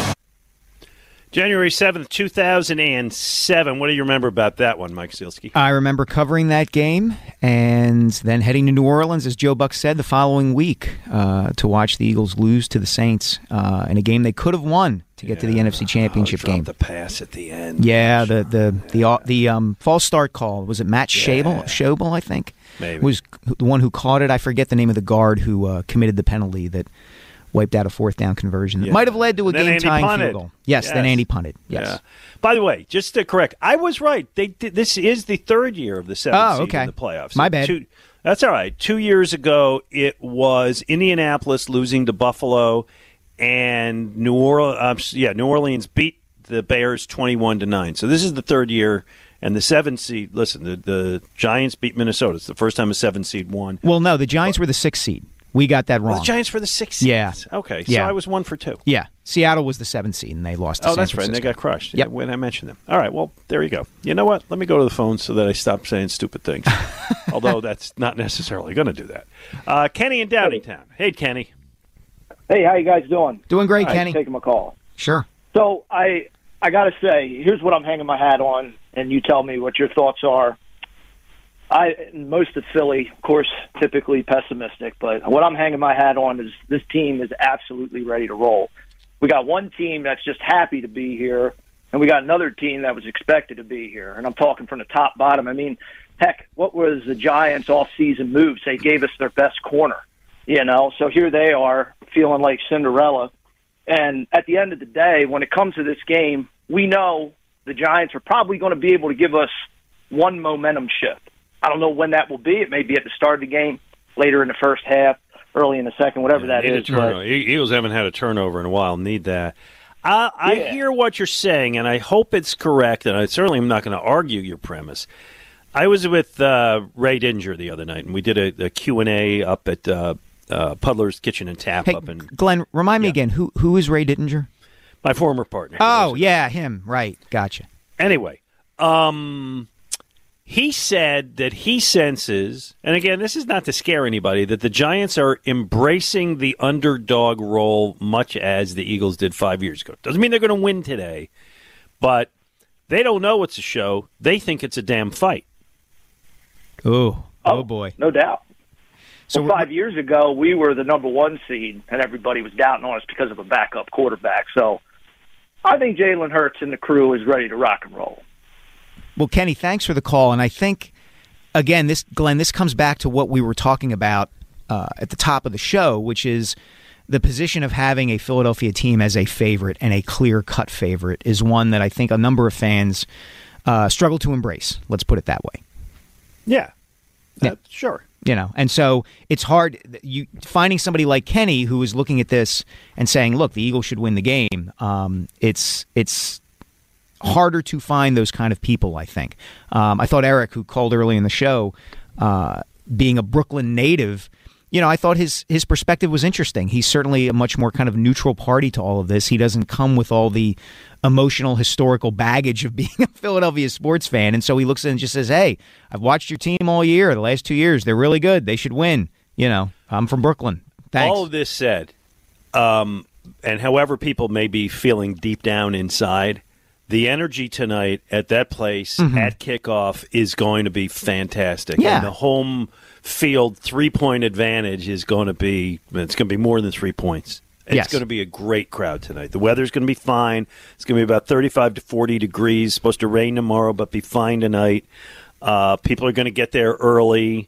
January 7th, 2007. What do you remember about that one, Mike Sealski? I remember covering that game and then heading to New Orleans, as Joe Buck said, the following week to watch the Eagles lose to the Saints in a game they could have won to get to the NFC Championship game. The pass at the end. Yeah, the false start call. Was it Matt Schobel, I think? Maybe. Was the one who caught it. I forget the name of the guard who committed the penalty that wiped out a 4th down conversion that might have led to a game-tying field goal. Yes, then Andy punted. Yes. Yeah. By the way, just to correct, I was right. This is the 3rd year of the 7th seed in the playoffs. My bad. That's all right. 2 years ago, it was Indianapolis losing to Buffalo, and New Orleans beat the Bears 21-9. So this is the 3rd year. And the 7th seed, listen, the Giants beat Minnesota. It's the first time a 7th seed won. Well, no, the Giants were the 6th seed. We got that wrong. The Giants were the 6th seed. Yeah. Okay, so I was 1 for 2. Yeah. Seattle was the 7th seed, and they lost to San that's Francisco. right. And they got crushed. Yep. When I mentioned them. All right, well, there you go. You know what? Let me go to the phone so that I stop saying stupid things. Although that's not necessarily going to do that. Kenny in Downingtown. Hey, Kenny. Hey, how you guys doing? Doing great, Kenny. Taking my call. Sure. So I got to say, here's what I'm hanging my hat on, and you tell me what your thoughts are. Most of Philly, of course, typically pessimistic, but what I'm hanging my hat on is this team is absolutely ready to roll. We got one team that's just happy to be here, and we got another team that was expected to be here. And I'm talking from the top bottom. I mean, heck, what was the Giants' off-season moves? They gave us their best corner, So here they are feeling like Cinderella. And at the end of the day, when it comes to this game, we know the Giants are probably going to be able to give us one momentum shift. I don't know when that will be. It may be at the start of the game, later in the first half, early in the second, whatever that is. Eagles haven't had a turnover in a while. Need that. I hear what you're saying, and I hope it's correct, and I certainly am not going to argue your premise. I was with Ray Dinger the other night, and we did a Q&A up at Puddler's Kitchen and Tap. Hey, Glenn, remind me again, who is Ray Dittinger? My former partner. Oh, yeah, him. Right. Gotcha. Anyway, he said that he senses, and again, this is not to scare anybody, that the Giants are embracing the underdog role much as the Eagles did 5 years ago. Doesn't mean they're going to win today, but they don't know it's a show. They think it's a damn fight. Oh boy. No doubt. So 5 years ago, we were the number 1 seed, and everybody was doubting on us because of a backup quarterback. So I think Jalen Hurts and the crew is ready to rock and roll. Well, Kenny, thanks for the call. And I think, again, Glenn, this comes back to what we were talking about at the top of the show, which is the position of having a Philadelphia team as a favorite and a clear-cut favorite is one that I think a number of fans struggle to embrace. Let's put it that way. Yeah. Sure. And so it's hard. Finding somebody like Kenny who is looking at this and saying, "Look, the Eagles should win the game." It's harder to find those kind of people. I think. I thought Eric, who called early in the show, being a Brooklyn native, I thought his perspective was interesting. He's certainly a much more kind of neutral party to all of this. He doesn't come with all the emotional, historical baggage of being a Philadelphia sports fan. And so he looks at it and just says, "Hey, I've watched your team all year, the last 2 years. They're really good. They should win. I'm from Brooklyn." Thanks. All of this said, and however people may be feeling deep down inside, the energy tonight at that place at kickoff is going to be fantastic. Yeah. And the home field 3-point advantage is going to be more than 3 points. It's going to be a great crowd tonight. The weather's going to be fine. It's going to be about 35 to 40 degrees. Supposed to rain tomorrow, but be fine tonight. People are going to get there early.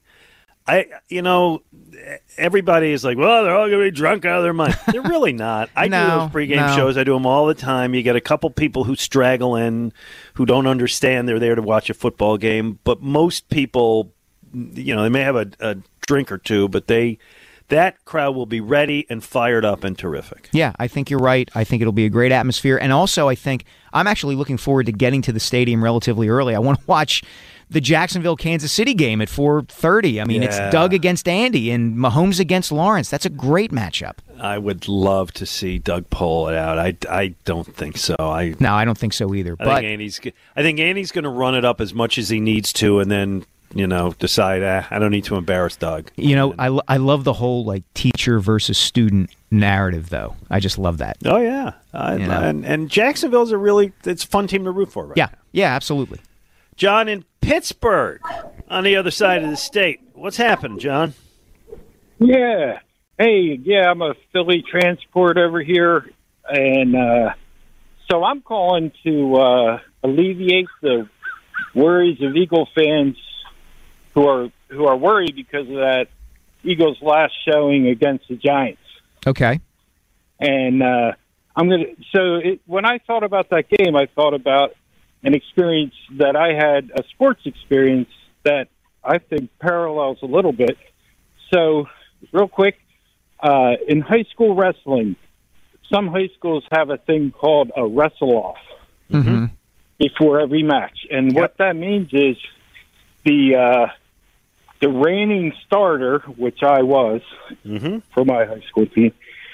Everybody is like, well, they're all going to be drunk out of their mind. They're really not. I do those pregame shows. I do them all the time. You get a couple people who straggle in, who don't understand they're there to watch a football game. But most people, they may have a drink or two, but that crowd will be ready and fired up and terrific. Yeah, I think you're right. I think it'll be a great atmosphere. And also, I think I'm actually looking forward to getting to the stadium relatively early. I want to watch the Jacksonville-Kansas City game at 4:30. I mean, It's Doug against Andy and Mahomes against Lawrence. That's a great matchup. I would love to see Doug pull it out. I don't think so. No, I don't think so either. I think Andy's going to run it up as much as he needs to, and then decide, I don't need to embarrass Doug. I love the whole teacher versus student narrative, though. I just love that. Oh yeah, and Jacksonville's it's a fun team to root for, right? Yeah, absolutely. John in Pittsburgh, on the other side of the state. What's happened, John? Yeah. Hey, I'm a Philly transport over here, and so I'm calling to alleviate the worries of Eagle fans who are worried because of that Eagles' last showing against the Giants. Okay. And when I thought about that game, I thought about an experience that I had, a sports experience that I think parallels a little bit. So, real quick, in high school wrestling, some high schools have a thing called a wrestle-off before every match. And what that means is the reigning starter, which I was for my high school team,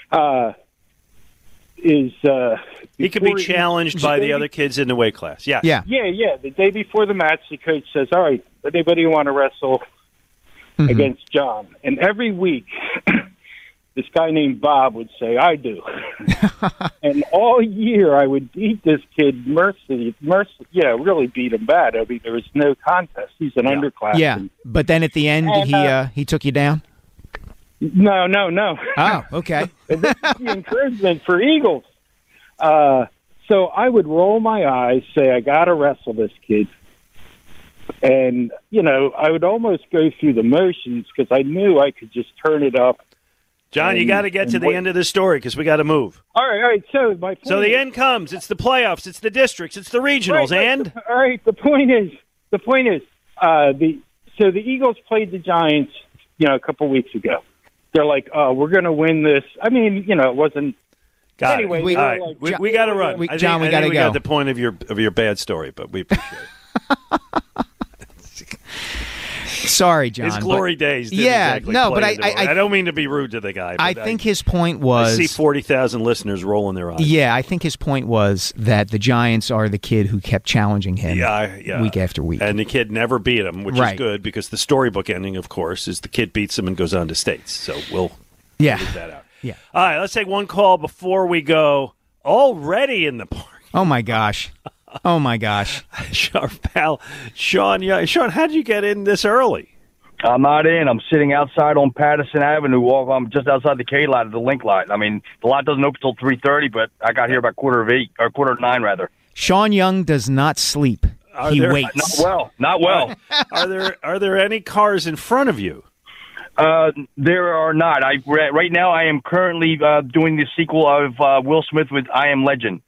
he could be challenged by the other kids in the weight class. Yeah. The day before the match, the coach says, "All right, anybody want to wrestle against John?" And every week, this guy named Bob would say, "I do." And all year, I would beat this kid mercilessly. Really beat him bad. I mean, there was no contest. He's an underclassman. Yeah, but then at the end, he took you down? No. Oh, okay. And this is the encouragement for Eagles. So I would roll my eyes, say, "I got to wrestle this kid." And, I would almost go through the motions because I knew I could just turn it up. John, you got to get to the end of the story because we got to move. All right. So my point the end comes. It's the playoffs. It's the districts. It's the regionals. Right, all right. The point is, the Eagles played the Giants, a couple weeks ago. They're like, "Oh, we're going to win this." I mean, it wasn't. Anyway, we got to run. I think we got to go. Got the point of your bad story, but we appreciate it. Sorry, John. His glory days. I don't mean to be rude to the guy. I think his point was. I see 40,000 listeners rolling their eyes. Yeah, I think his point was that the Giants are the kid who kept challenging him week after week. And the kid never beat him, which is good because the storybook ending, of course, is the kid beats him and goes on to states. So we'll leave that out. Yeah. All right, let's take one call before we go. Already in the park. Oh, my gosh. Our pal, Sean. Sean, how did you get in this early? I'm not in. I'm sitting outside on Patterson Avenue. I'm just outside the K lot of the Link lot. I mean, the lot doesn't open until 3:30, but I got here about 9:15, rather. Sean Young does not sleep. He waits. Not well. Are there any cars in front of you? There are not. Right now I am currently doing the sequel of Will Smith with I Am Legend.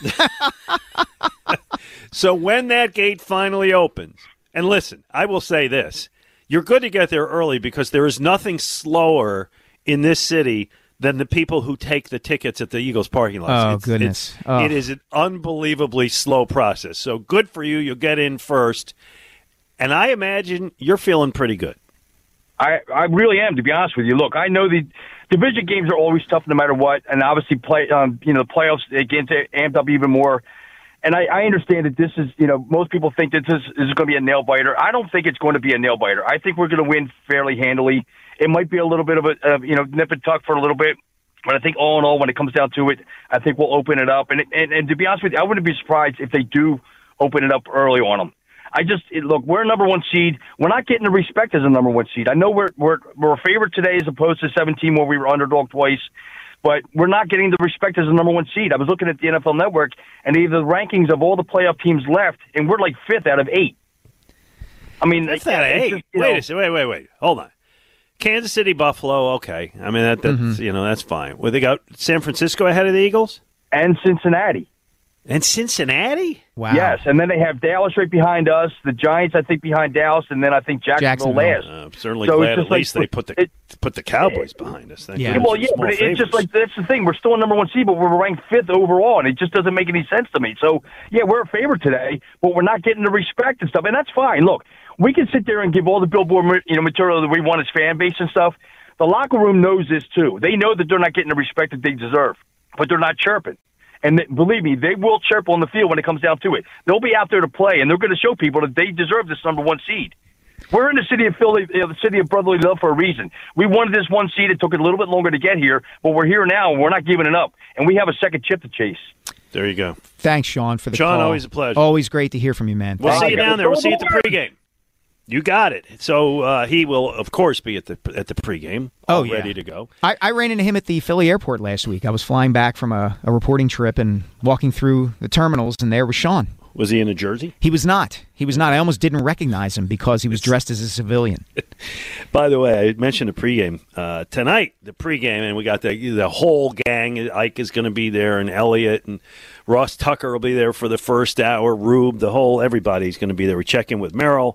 So when that gate finally opens, and listen, I will say this, you're good to get there early because there is nothing slower in this city than the people who take the tickets at the Eagles parking lot. Oh, goodness. It is an unbelievably slow process. So good for you. You'll get in first. And I imagine you're feeling pretty good. I really am, to be honest with you. Look, I know the division games are always tough no matter what, and obviously the playoffs, they get amped up even more. And I understand that this is, most people think that this is going to be a nail-biter. I don't think it's going to be a nail-biter. I think we're going to win fairly handily. It might be a little bit of a nip and tuck for a little bit, but I think all in all, when it comes down to it, I think we'll open it up. And to be honest with you, I wouldn't be surprised if they do open it up early on them. Look, we're a number one seed. We're not getting the respect as a number one seed. I know we're a favorite today as opposed to 17 where we were underdog twice, but we're not getting the respect as a number one seed. I was looking at the NFL Network, and they have the rankings of all the playoff teams left, and we're like 5th out of 8. I mean, that's not 8. Wait. Hold on. Kansas City, Buffalo, okay. I mean, that's fine. Well, they got San Francisco ahead of the Eagles? And Cincinnati. And Cincinnati? Wow. Yes, and then they have Dallas right behind us, the Giants, I think, behind Dallas, and then I think Jacksonville last. I'm certainly glad at least they put the Cowboys behind us. But it's just like that's the thing. We're still a number one seed, but we're ranked 5th overall, and it just doesn't make any sense to me. So, yeah, we're a favorite today, but we're not getting the respect and stuff, and that's fine. Look, we can sit there and give all the billboard material that we want as fan base and stuff. The locker room knows this, too. They know that they're not getting the respect that they deserve, but they're not chirping. And believe me, they will chirp on the field when it comes down to it. They'll be out there to play, and they're going to show people that they deserve this number one seed. We're in the city of Philly, the city of brotherly love for a reason. We wanted this one seed. It took a little bit longer to get here, but we're here now, and we're not giving it up. And we have a second chip to chase. There you go. Thanks, Sean, for the call. Sean, always a pleasure. Always great to hear from you, man. We'll see you down there. We'll see you at the pregame. You got it. So he will, of course, be at the pregame. Ready to go. I ran into him at the Philly airport last week. I was flying back from a reporting trip and walking through the terminals, and there was Sean. Was he in a jersey? He was not. I almost didn't recognize him because he was dressed as a civilian. By the way, I mentioned the pregame. Tonight, the pregame, and we got the whole gang. Ike is going to be there, and Elliott, and Ross Tucker will be there for the first hour. Rube, everybody's going to be there. We check in with Merrill.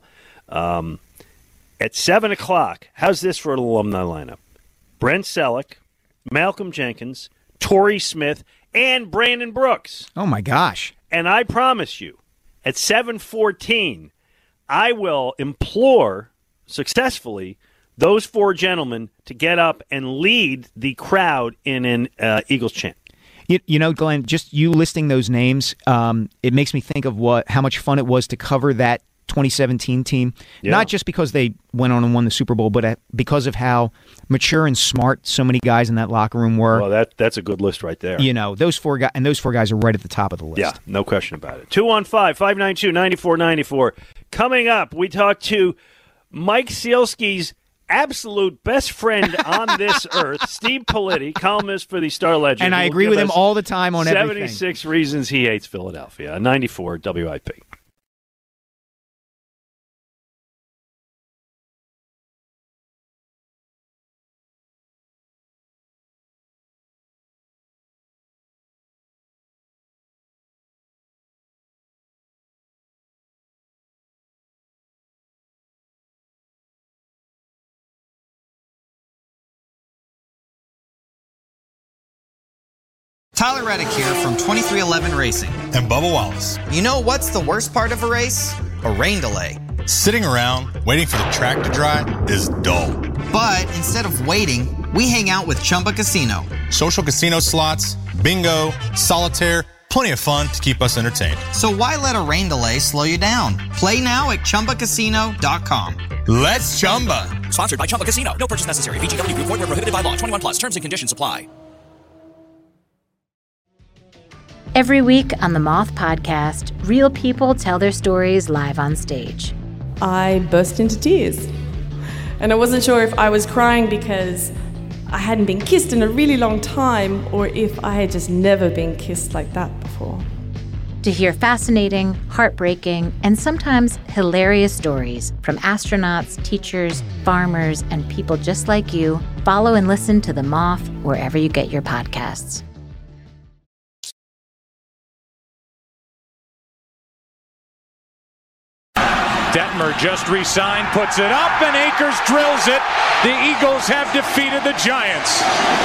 At 7 o'clock, how's this for an alumni lineup? Brent Selleck, Malcolm Jenkins, Torrey Smith, and Brandon Brooks. Oh, my gosh. And I promise you, at 7:14, I will implore successfully those 4 gentlemen to get up and lead the crowd in an Eagles chant. You know, Glenn, just you listing those names, it makes me think of how much fun it was to cover that 2017 team, not just because they went on and won the Super Bowl, but because of how mature and smart so many guys in that locker room were. Well, that's a good list right there. You know, those 4 guys, and those 4 guys are right at the top of the list. Yeah, no question about it. 215-592-9494. Coming up, we talk to Mike Sielski's absolute best friend on this earth, Steve Politi, columnist for the Star Legend. And I agree with him all the time on everything. 76 reasons he hates Philadelphia. 94 WIP. Tyler Reddick here from 2311 Racing. And Bubba Wallace. You know what's the worst part of a race? A rain delay. Sitting around waiting for the track to dry is dull. But instead of waiting, we hang out with Chumba Casino. Social casino slots, bingo, solitaire, plenty of fun to keep us entertained. So why let a rain delay slow you down? Play now at ChumbaCasino.com. Let's Chumba. Sponsored by Chumba Casino. No purchase necessary. VGW Group. Void where prohibited by law. 21 plus. Terms and conditions apply. Every week on the Moth Podcast, real people tell their stories live on stage. I burst into tears. And I wasn't sure if I was crying because I hadn't been kissed in a really long time or if I had just never been kissed like that before. To hear fascinating, heartbreaking, and sometimes hilarious stories from astronauts, teachers, farmers, and people just like you, follow and listen to The Moth wherever you get your podcasts. Detmer just re-signed, puts it up, and Akers drills it. The Eagles have defeated the Giants.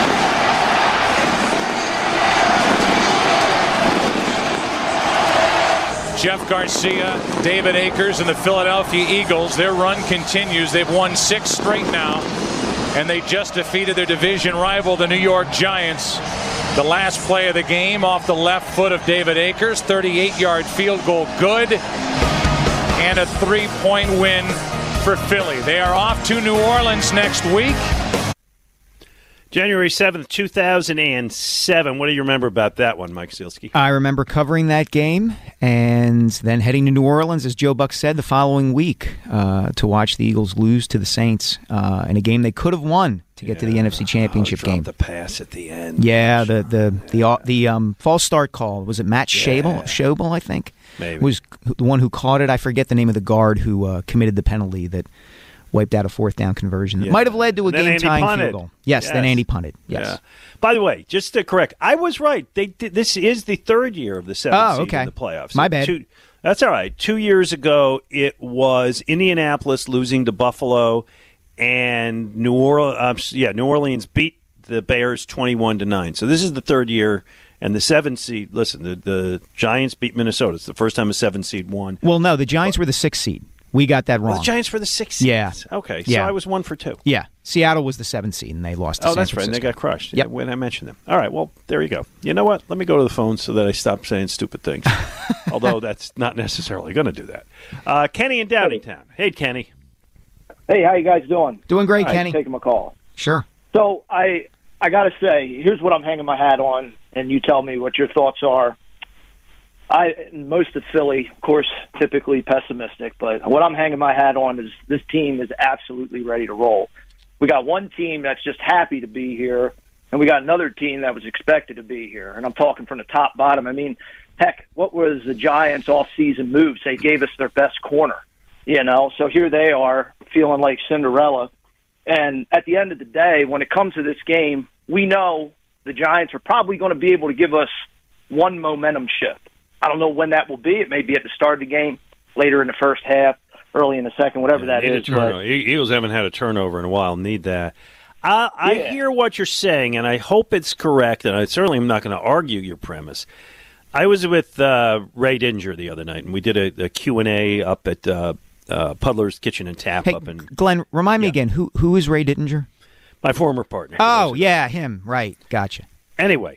Jeff Garcia, David Akers, and the Philadelphia Eagles, their run continues. They've won 6 straight now, and they just defeated their division rival, the New York Giants. The last play of the game off the left foot of David Akers, 38-yard field goal good, and a 3-point win for Philly. They are off to New Orleans next week. January 7th, 2007. What do you remember about that one, Mike Sealski? I remember covering that game and then heading to New Orleans, as Joe Buck said, the following week to watch the Eagles lose to the Saints in a game they could have won to get to the NFC Championship game. The pass at the end. Yeah, the false start call. Was it Matt Schobel, I think? Maybe. Was the one who caught it. I forget the name of the guard who committed the penalty that wiped out a 4th down conversion that might have led to a game-tying field goal. Yes, then Andy punted. Yes. Yeah. By the way, just to correct, I was right. This is the 3rd year of the 7th seed in the playoffs. My bad. That's all right. 2 years ago, it was Indianapolis losing to Buffalo, and New Orleans beat the Bears 21-9. So this is the 3rd year. And the 7th seed, listen, the Giants beat Minnesota. It's the first time a 7th seed won. Well, no, the Giants were the 6th seed. We got that wrong. The Giants were the 6th seed. Yeah. Okay, so I was 1 for 2. Yeah. Seattle was the 7th seed, and they lost to San that's Francisco. right. And they got crushed. Yep. When I mentioned them. All right, well, there you go. You know what? Let me go to the phone so that I stop saying stupid things. Although that's not necessarily going to do that. Kenny in Downingtown. Hey, Kenny. Hey, how you guys doing? Doing great, All right, Kenny. Taking my call. Sure. So I got to say, here's what I'm hanging my hat on, and you tell me what your thoughts are. Most of Philly, of course, typically pessimistic, but what I'm hanging my hat on is this team is absolutely ready to roll. We got one team that's just happy to be here, and we got another team that was expected to be here. And I'm talking from the top bottom. I mean, heck, what was the Giants' off-season moves? They gave us their best corner, So here they are feeling like Cinderella. And at the end of the day, when it comes to this game, we know the Giants are probably going to be able to give us one momentum shift. I don't know when that will be. It may be at the start of the game, later in the first half, early in the second, whatever that is. But Eagles haven't had a turnover in a while. Need that. I hear what you're saying, and I hope it's correct, and I certainly am not going to argue your premise. I was with Ray Dinger the other night, and we did a Q&A up at Puddler's Kitchen and Tap. Hey, up in Glenn, remind me again, who is Ray Dittinger? My former partner. Oh, yeah, him. Right. Gotcha. Anyway,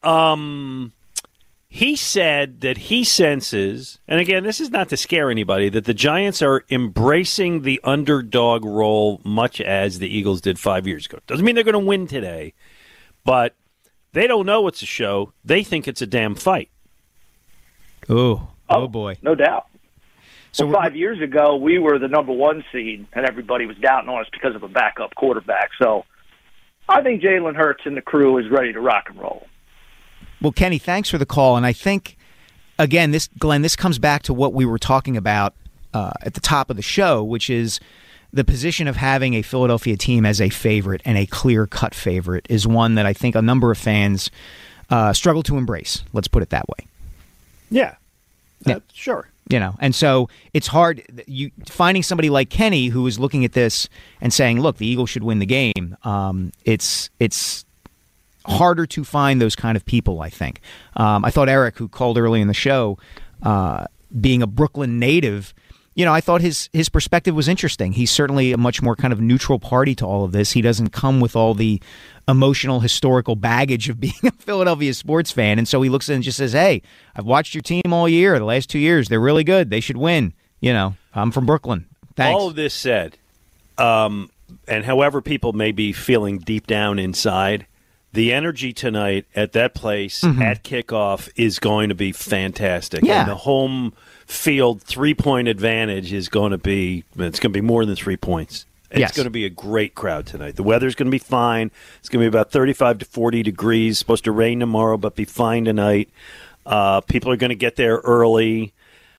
he said that he senses, and again, this is not to scare anybody, that the Giants are embracing the underdog role much as the Eagles did 5 years ago. Doesn't mean they're going to win today, but they don't know it's a show. They think it's a damn fight. Oh boy. No doubt. So 5 years ago, we were the number 1 seed, and everybody was doubting on us because of a backup quarterback. So I think Jalen Hurts and the crew is ready to rock and roll. Well, Kenny, thanks for the call. And I think, again, Glenn, this comes back to what we were talking about at the top of the show, which is the position of having a Philadelphia team as a favorite and a clear-cut favorite is one that I think a number of fans struggle to embrace. Let's put it that way. Yeah. Sure. And so it's hard. Finding somebody like Kenny who is looking at this and saying, "Look, the Eagles should win the game." It's harder to find those kind of people, I think. I thought Eric, who called early in the show, being a Brooklyn native, I thought his perspective was interesting. He's certainly a much more kind of neutral party to all of this. He doesn't come with all the emotional, historical baggage of being a Philadelphia sports fan. And so he looks at it and just says, hey, I've watched your team all year, the last 2 years. They're really good. They should win. I'm from Brooklyn. Thanks. All of this said, and however people may be feeling deep down inside, the energy tonight at that place at kickoff is going to be fantastic. Yeah. And the home field 3-point advantage is going to be more than 3 points. It's Yes. going to be a great crowd tonight. The weather's going to be fine. It's going to be about 35 to 40 degrees. Supposed to rain tomorrow, but be fine tonight. People are going to get there early.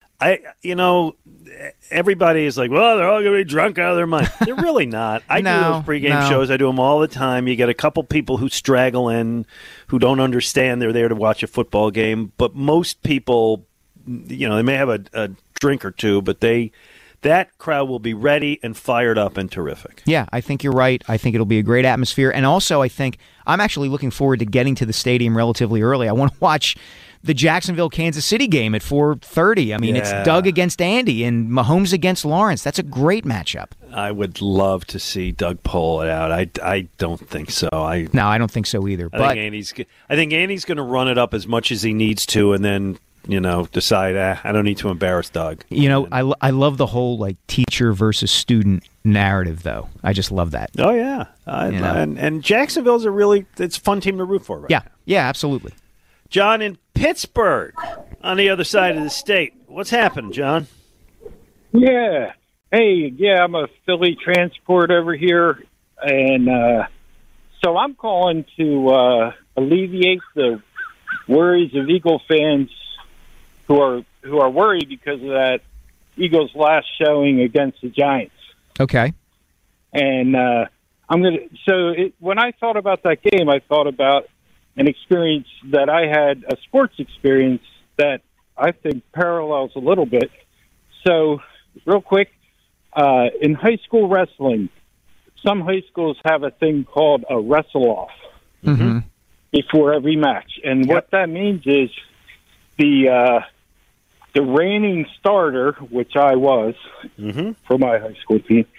Everybody is like, well, they're all going to be drunk out of their mind. They're really not. I do those pregame shows. I do them all the time. You get a couple people who straggle in, who don't understand they're there to watch a football game. But most people, they may have a drink or two, but that crowd will be ready and fired up and terrific. Yeah, I think you're right. I think it'll be a great atmosphere. And also, I think I'm actually looking forward to getting to the stadium relatively early. I want to watch the Jacksonville-Kansas City game at 4:30. I mean, It's Doug against Andy and Mahomes against Lawrence. That's a great matchup. I would love to see Doug pull it out. I don't think so. No, I don't think so either. I think Andy's going to run it up as much as he needs to, and then decide I don't need to embarrass Doug. I love the whole teacher versus student narrative, though. I just love that. Oh yeah, and Jacksonville's it's a fun team to root for, right? Yeah, absolutely. John in Pittsburgh, on the other side of the state. What's happened, John? Yeah. Hey, I'm a Philly transport over here, and so I'm calling to alleviate the worries of Eagle fans who are worried because of that Eagles' last showing against the Giants. Okay. And when I thought about that game, I thought about an experience that I had, a sports experience that I think parallels a little bit. So, real quick, in high school wrestling, some high schools have a thing called a wrestle-off before every match. And what that means is the reigning starter, which I was for my high school team,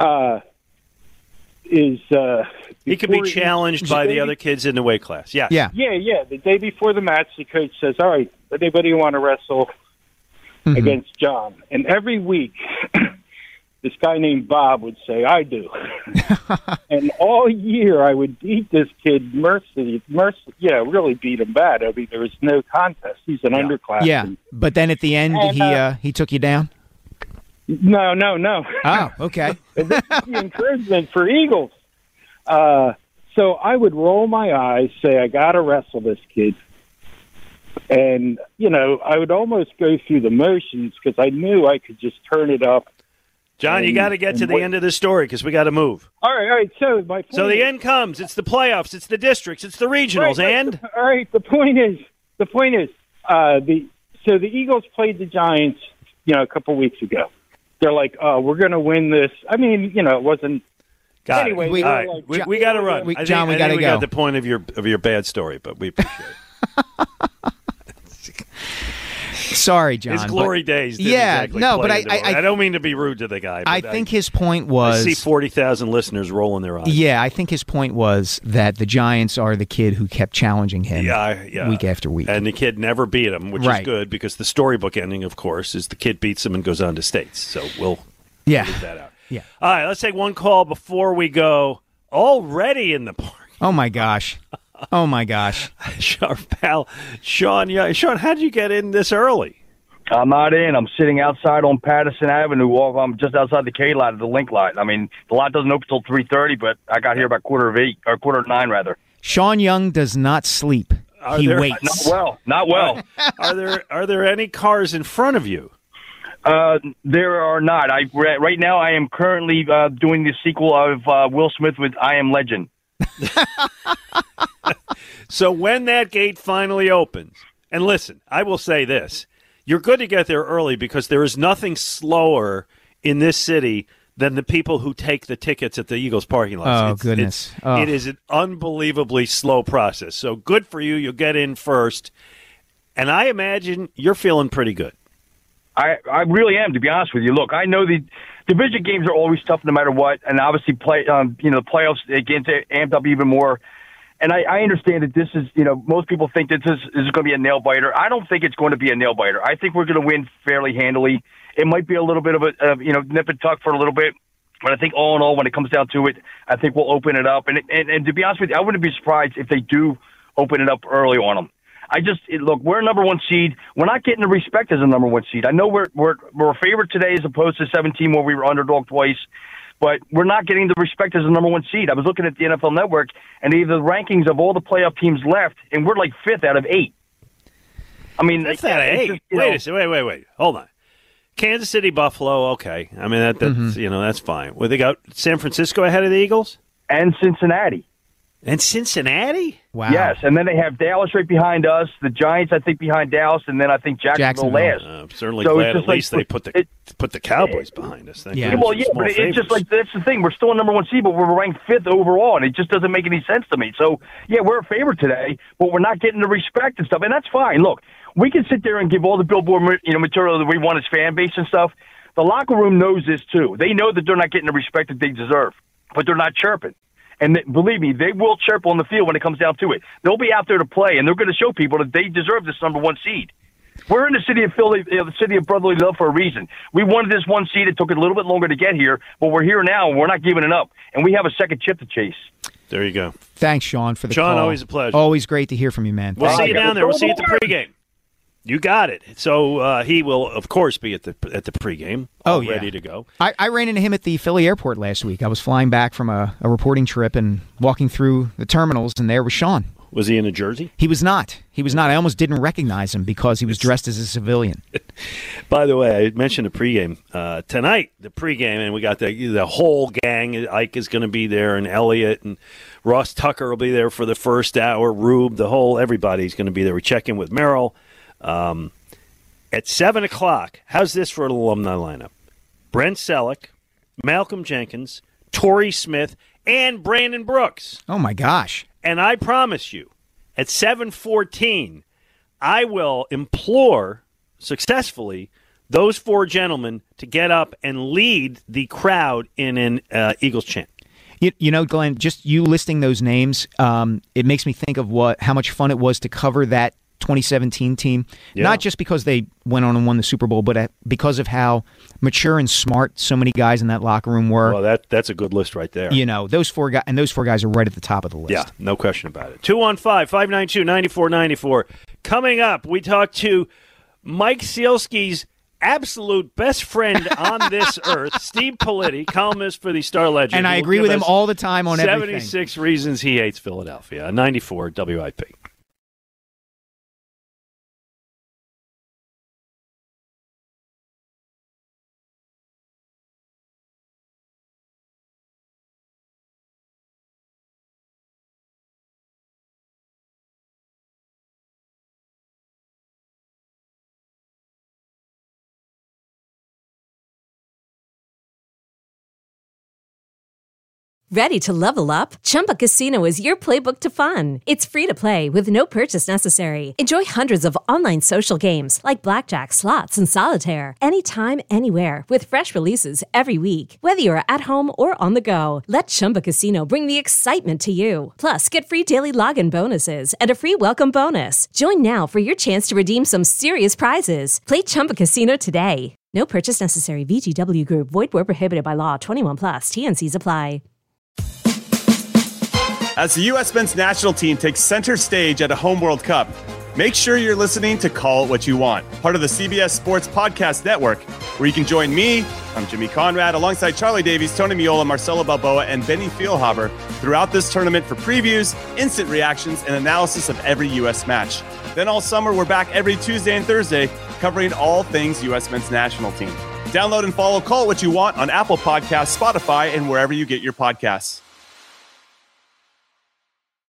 he could be challenged by the other kids in the weight class. Yeah. The day before the match, the coach says, all right, anybody want to wrestle against John? And every week, this guy named Bob would say, I do. And all year, I would beat this kid mercilessly, really beat him bad. I mean, there was no contest. He's an underclassman. Yeah, but then at the end, he took you down? No. Oh, okay. And this is the encouragement for Eagles. So I would roll my eyes, say, I got to wrestle this kid. And, I would almost go through the motions because I knew I could just turn it up. John, you got to get to the end of the story because we got to move. All right. So the end comes. It's the playoffs. It's the districts. It's the regionals. And all right. The point is, the Eagles played the Giants, a couple weeks ago. They're like, we're going to win this. I mean, it wasn't. Anyway, we got to run. We got to go. We got the point of your bad story, but we appreciate it. Sorry, John. His glory days. I don't mean to be rude to the guy. But I think his point was. I see 40,000 listeners rolling their eyes. Yeah, I think his point was that the Giants are the kid who kept challenging him week after week. And the kid never beat him, which is good because the storybook ending, of course, is the kid beats him and goes on to states. So we'll leave that out. Yeah. All right, let's take one call before we go. Already in the park. Oh, my gosh. Sharp pal. Sean, how did you get in this early? I'm not in. I'm sitting outside on Patterson Avenue. I'm just outside the K lot of the Link lot. I mean, the lot doesn't open till 3:30, but I got here about 9:15, rather. Sean Young does not sleep. He waits. Not well. Are there any cars in front of you? There are not. Right now I am currently doing the sequel of Will Smith with I Am Legend. So when that gate finally opens, and listen, I will say this, you're good to get there early because there is nothing slower in this city than the people who take the tickets at the Eagles parking lot. Oh, goodness. It is an unbelievably slow process. So good for you. You'll get in first. And I imagine you're feeling pretty good. I really am, to be honest with you. Look, I know the division games are always tough no matter what, and obviously the playoffs against amped up even more. And I understand that this is, most people think that this is going to be a nail biter. I don't think it's going to be a nail biter. I think we're going to win fairly handily. It might be a little bit of a nip and tuck for a little bit, but I think all in all, when it comes down to it, I think we'll open it up. And to be honest with you, I wouldn't be surprised if they do open it up early on them. Look, we're a number one seed. We're not getting the respect as a number one seed. I know we're a favorite today as opposed to 17 where we were underdog twice. but we're not getting the respect as the number one seed. I was looking at the NFL Network, and they have the rankings of all the playoff teams left, and we're like 5th out of 8. I mean, that's not 8. Wait. Hold on. Kansas City, Buffalo, okay. I mean, that's that's fine. Well, they got San Francisco ahead of the Eagles? And Cincinnati. And Cincinnati? Wow. Yes, and then they have Dallas right behind us, the Giants, I think, behind Dallas, and then I think Jacksonville last. I'm certainly glad at least they put the Cowboys behind us. But it's just like that's the thing. We're still a number one seed, but we're ranked 5th overall, and it just doesn't make any sense to me. So, yeah, we're a favorite today, but we're not getting the respect and stuff, and that's fine. Look, we can sit there and give all the billboard material that we want as fan base and stuff. The locker room knows this, too. They know that they're not getting the respect that they deserve, but they're not chirping. And believe me, they will chirp on the field when it comes down to it. They'll be out there to play, and they're going to show people that they deserve this number one seed. We're in the city of Philly, the city of brotherly love for a reason. We wanted this one seed. It took a little bit longer to get here, but we're here now, and we're not giving it up. And we have a second chip to chase. There you go. Thanks, Sean, for the call. Sean, always a pleasure. Always great to hear from you, man. We'll see you down there. We'll see you at the pregame. You got it. So he will, of course, be at the pregame, ready to go. I ran into him at the Philly airport last week. I was flying back from a reporting trip and walking through the terminals, and there was Sean. Was he in a jersey? He was not. I almost didn't recognize him because he was dressed as a civilian. By the way, I mentioned the pregame. Tonight, the pregame, and we got the whole gang. Ike is going to be there, and Elliott, and Ross Tucker will be there for the first hour. Rube, everybody's going to be there. We check in with Merrill. At 7 o'clock, how's this for an alumni lineup? Brent Selleck, Malcolm Jenkins, Torrey Smith, and Brandon Brooks. Oh, my gosh. And I promise you, at 7:14, I will implore successfully those 4 gentlemen to get up and lead the crowd in an Eagles chant. You know, Glenn, just you listing those names, it makes me think of how much fun it was to cover that 2017 team, not just because they went on and won the Super Bowl, but because of how mature and smart so many guys in that locker room were. Well, that's a good list right there. You know, those 4 guys, and those 4 guys are right at the top of the list. Yeah, no question about it. 215-592-9494. Coming up, we talk to Mike Sealski's absolute best friend on this earth, Steve Politi, columnist for the Star Ledger. And I agree with him all the time on 76 everything. 76 reasons he hates Philadelphia. 94 WIP. Ready to level up? Chumba Casino is your playbook to fun. It's free to play with no purchase necessary. Enjoy hundreds of online social games like blackjack, slots, and solitaire anytime, anywhere with fresh releases every week. Whether you're at home or on the go, let Chumba Casino bring the excitement to you. Plus, get free daily login bonuses and a free welcome bonus. Join now for your chance to redeem some serious prizes. Play Chumba Casino today. No purchase necessary. VGW Group. Void where prohibited by law. 21+. TNCs apply. As the U.S. men's national team takes center stage at a home World Cup, make sure you're listening to Call It What You Want, part of the CBS Sports Podcast Network, where you can join me, I'm Jimmy Conrad, alongside Charlie Davies, Tony Miola, Marcelo Balboa, and Benny Feilhaber throughout this tournament for previews, instant reactions, and analysis of every U.S. match. Then all summer, we're back every Tuesday and Thursday, covering all things U.S. men's national team. Download and follow Call It What You Want on Apple Podcasts, Spotify, and wherever you get your podcasts.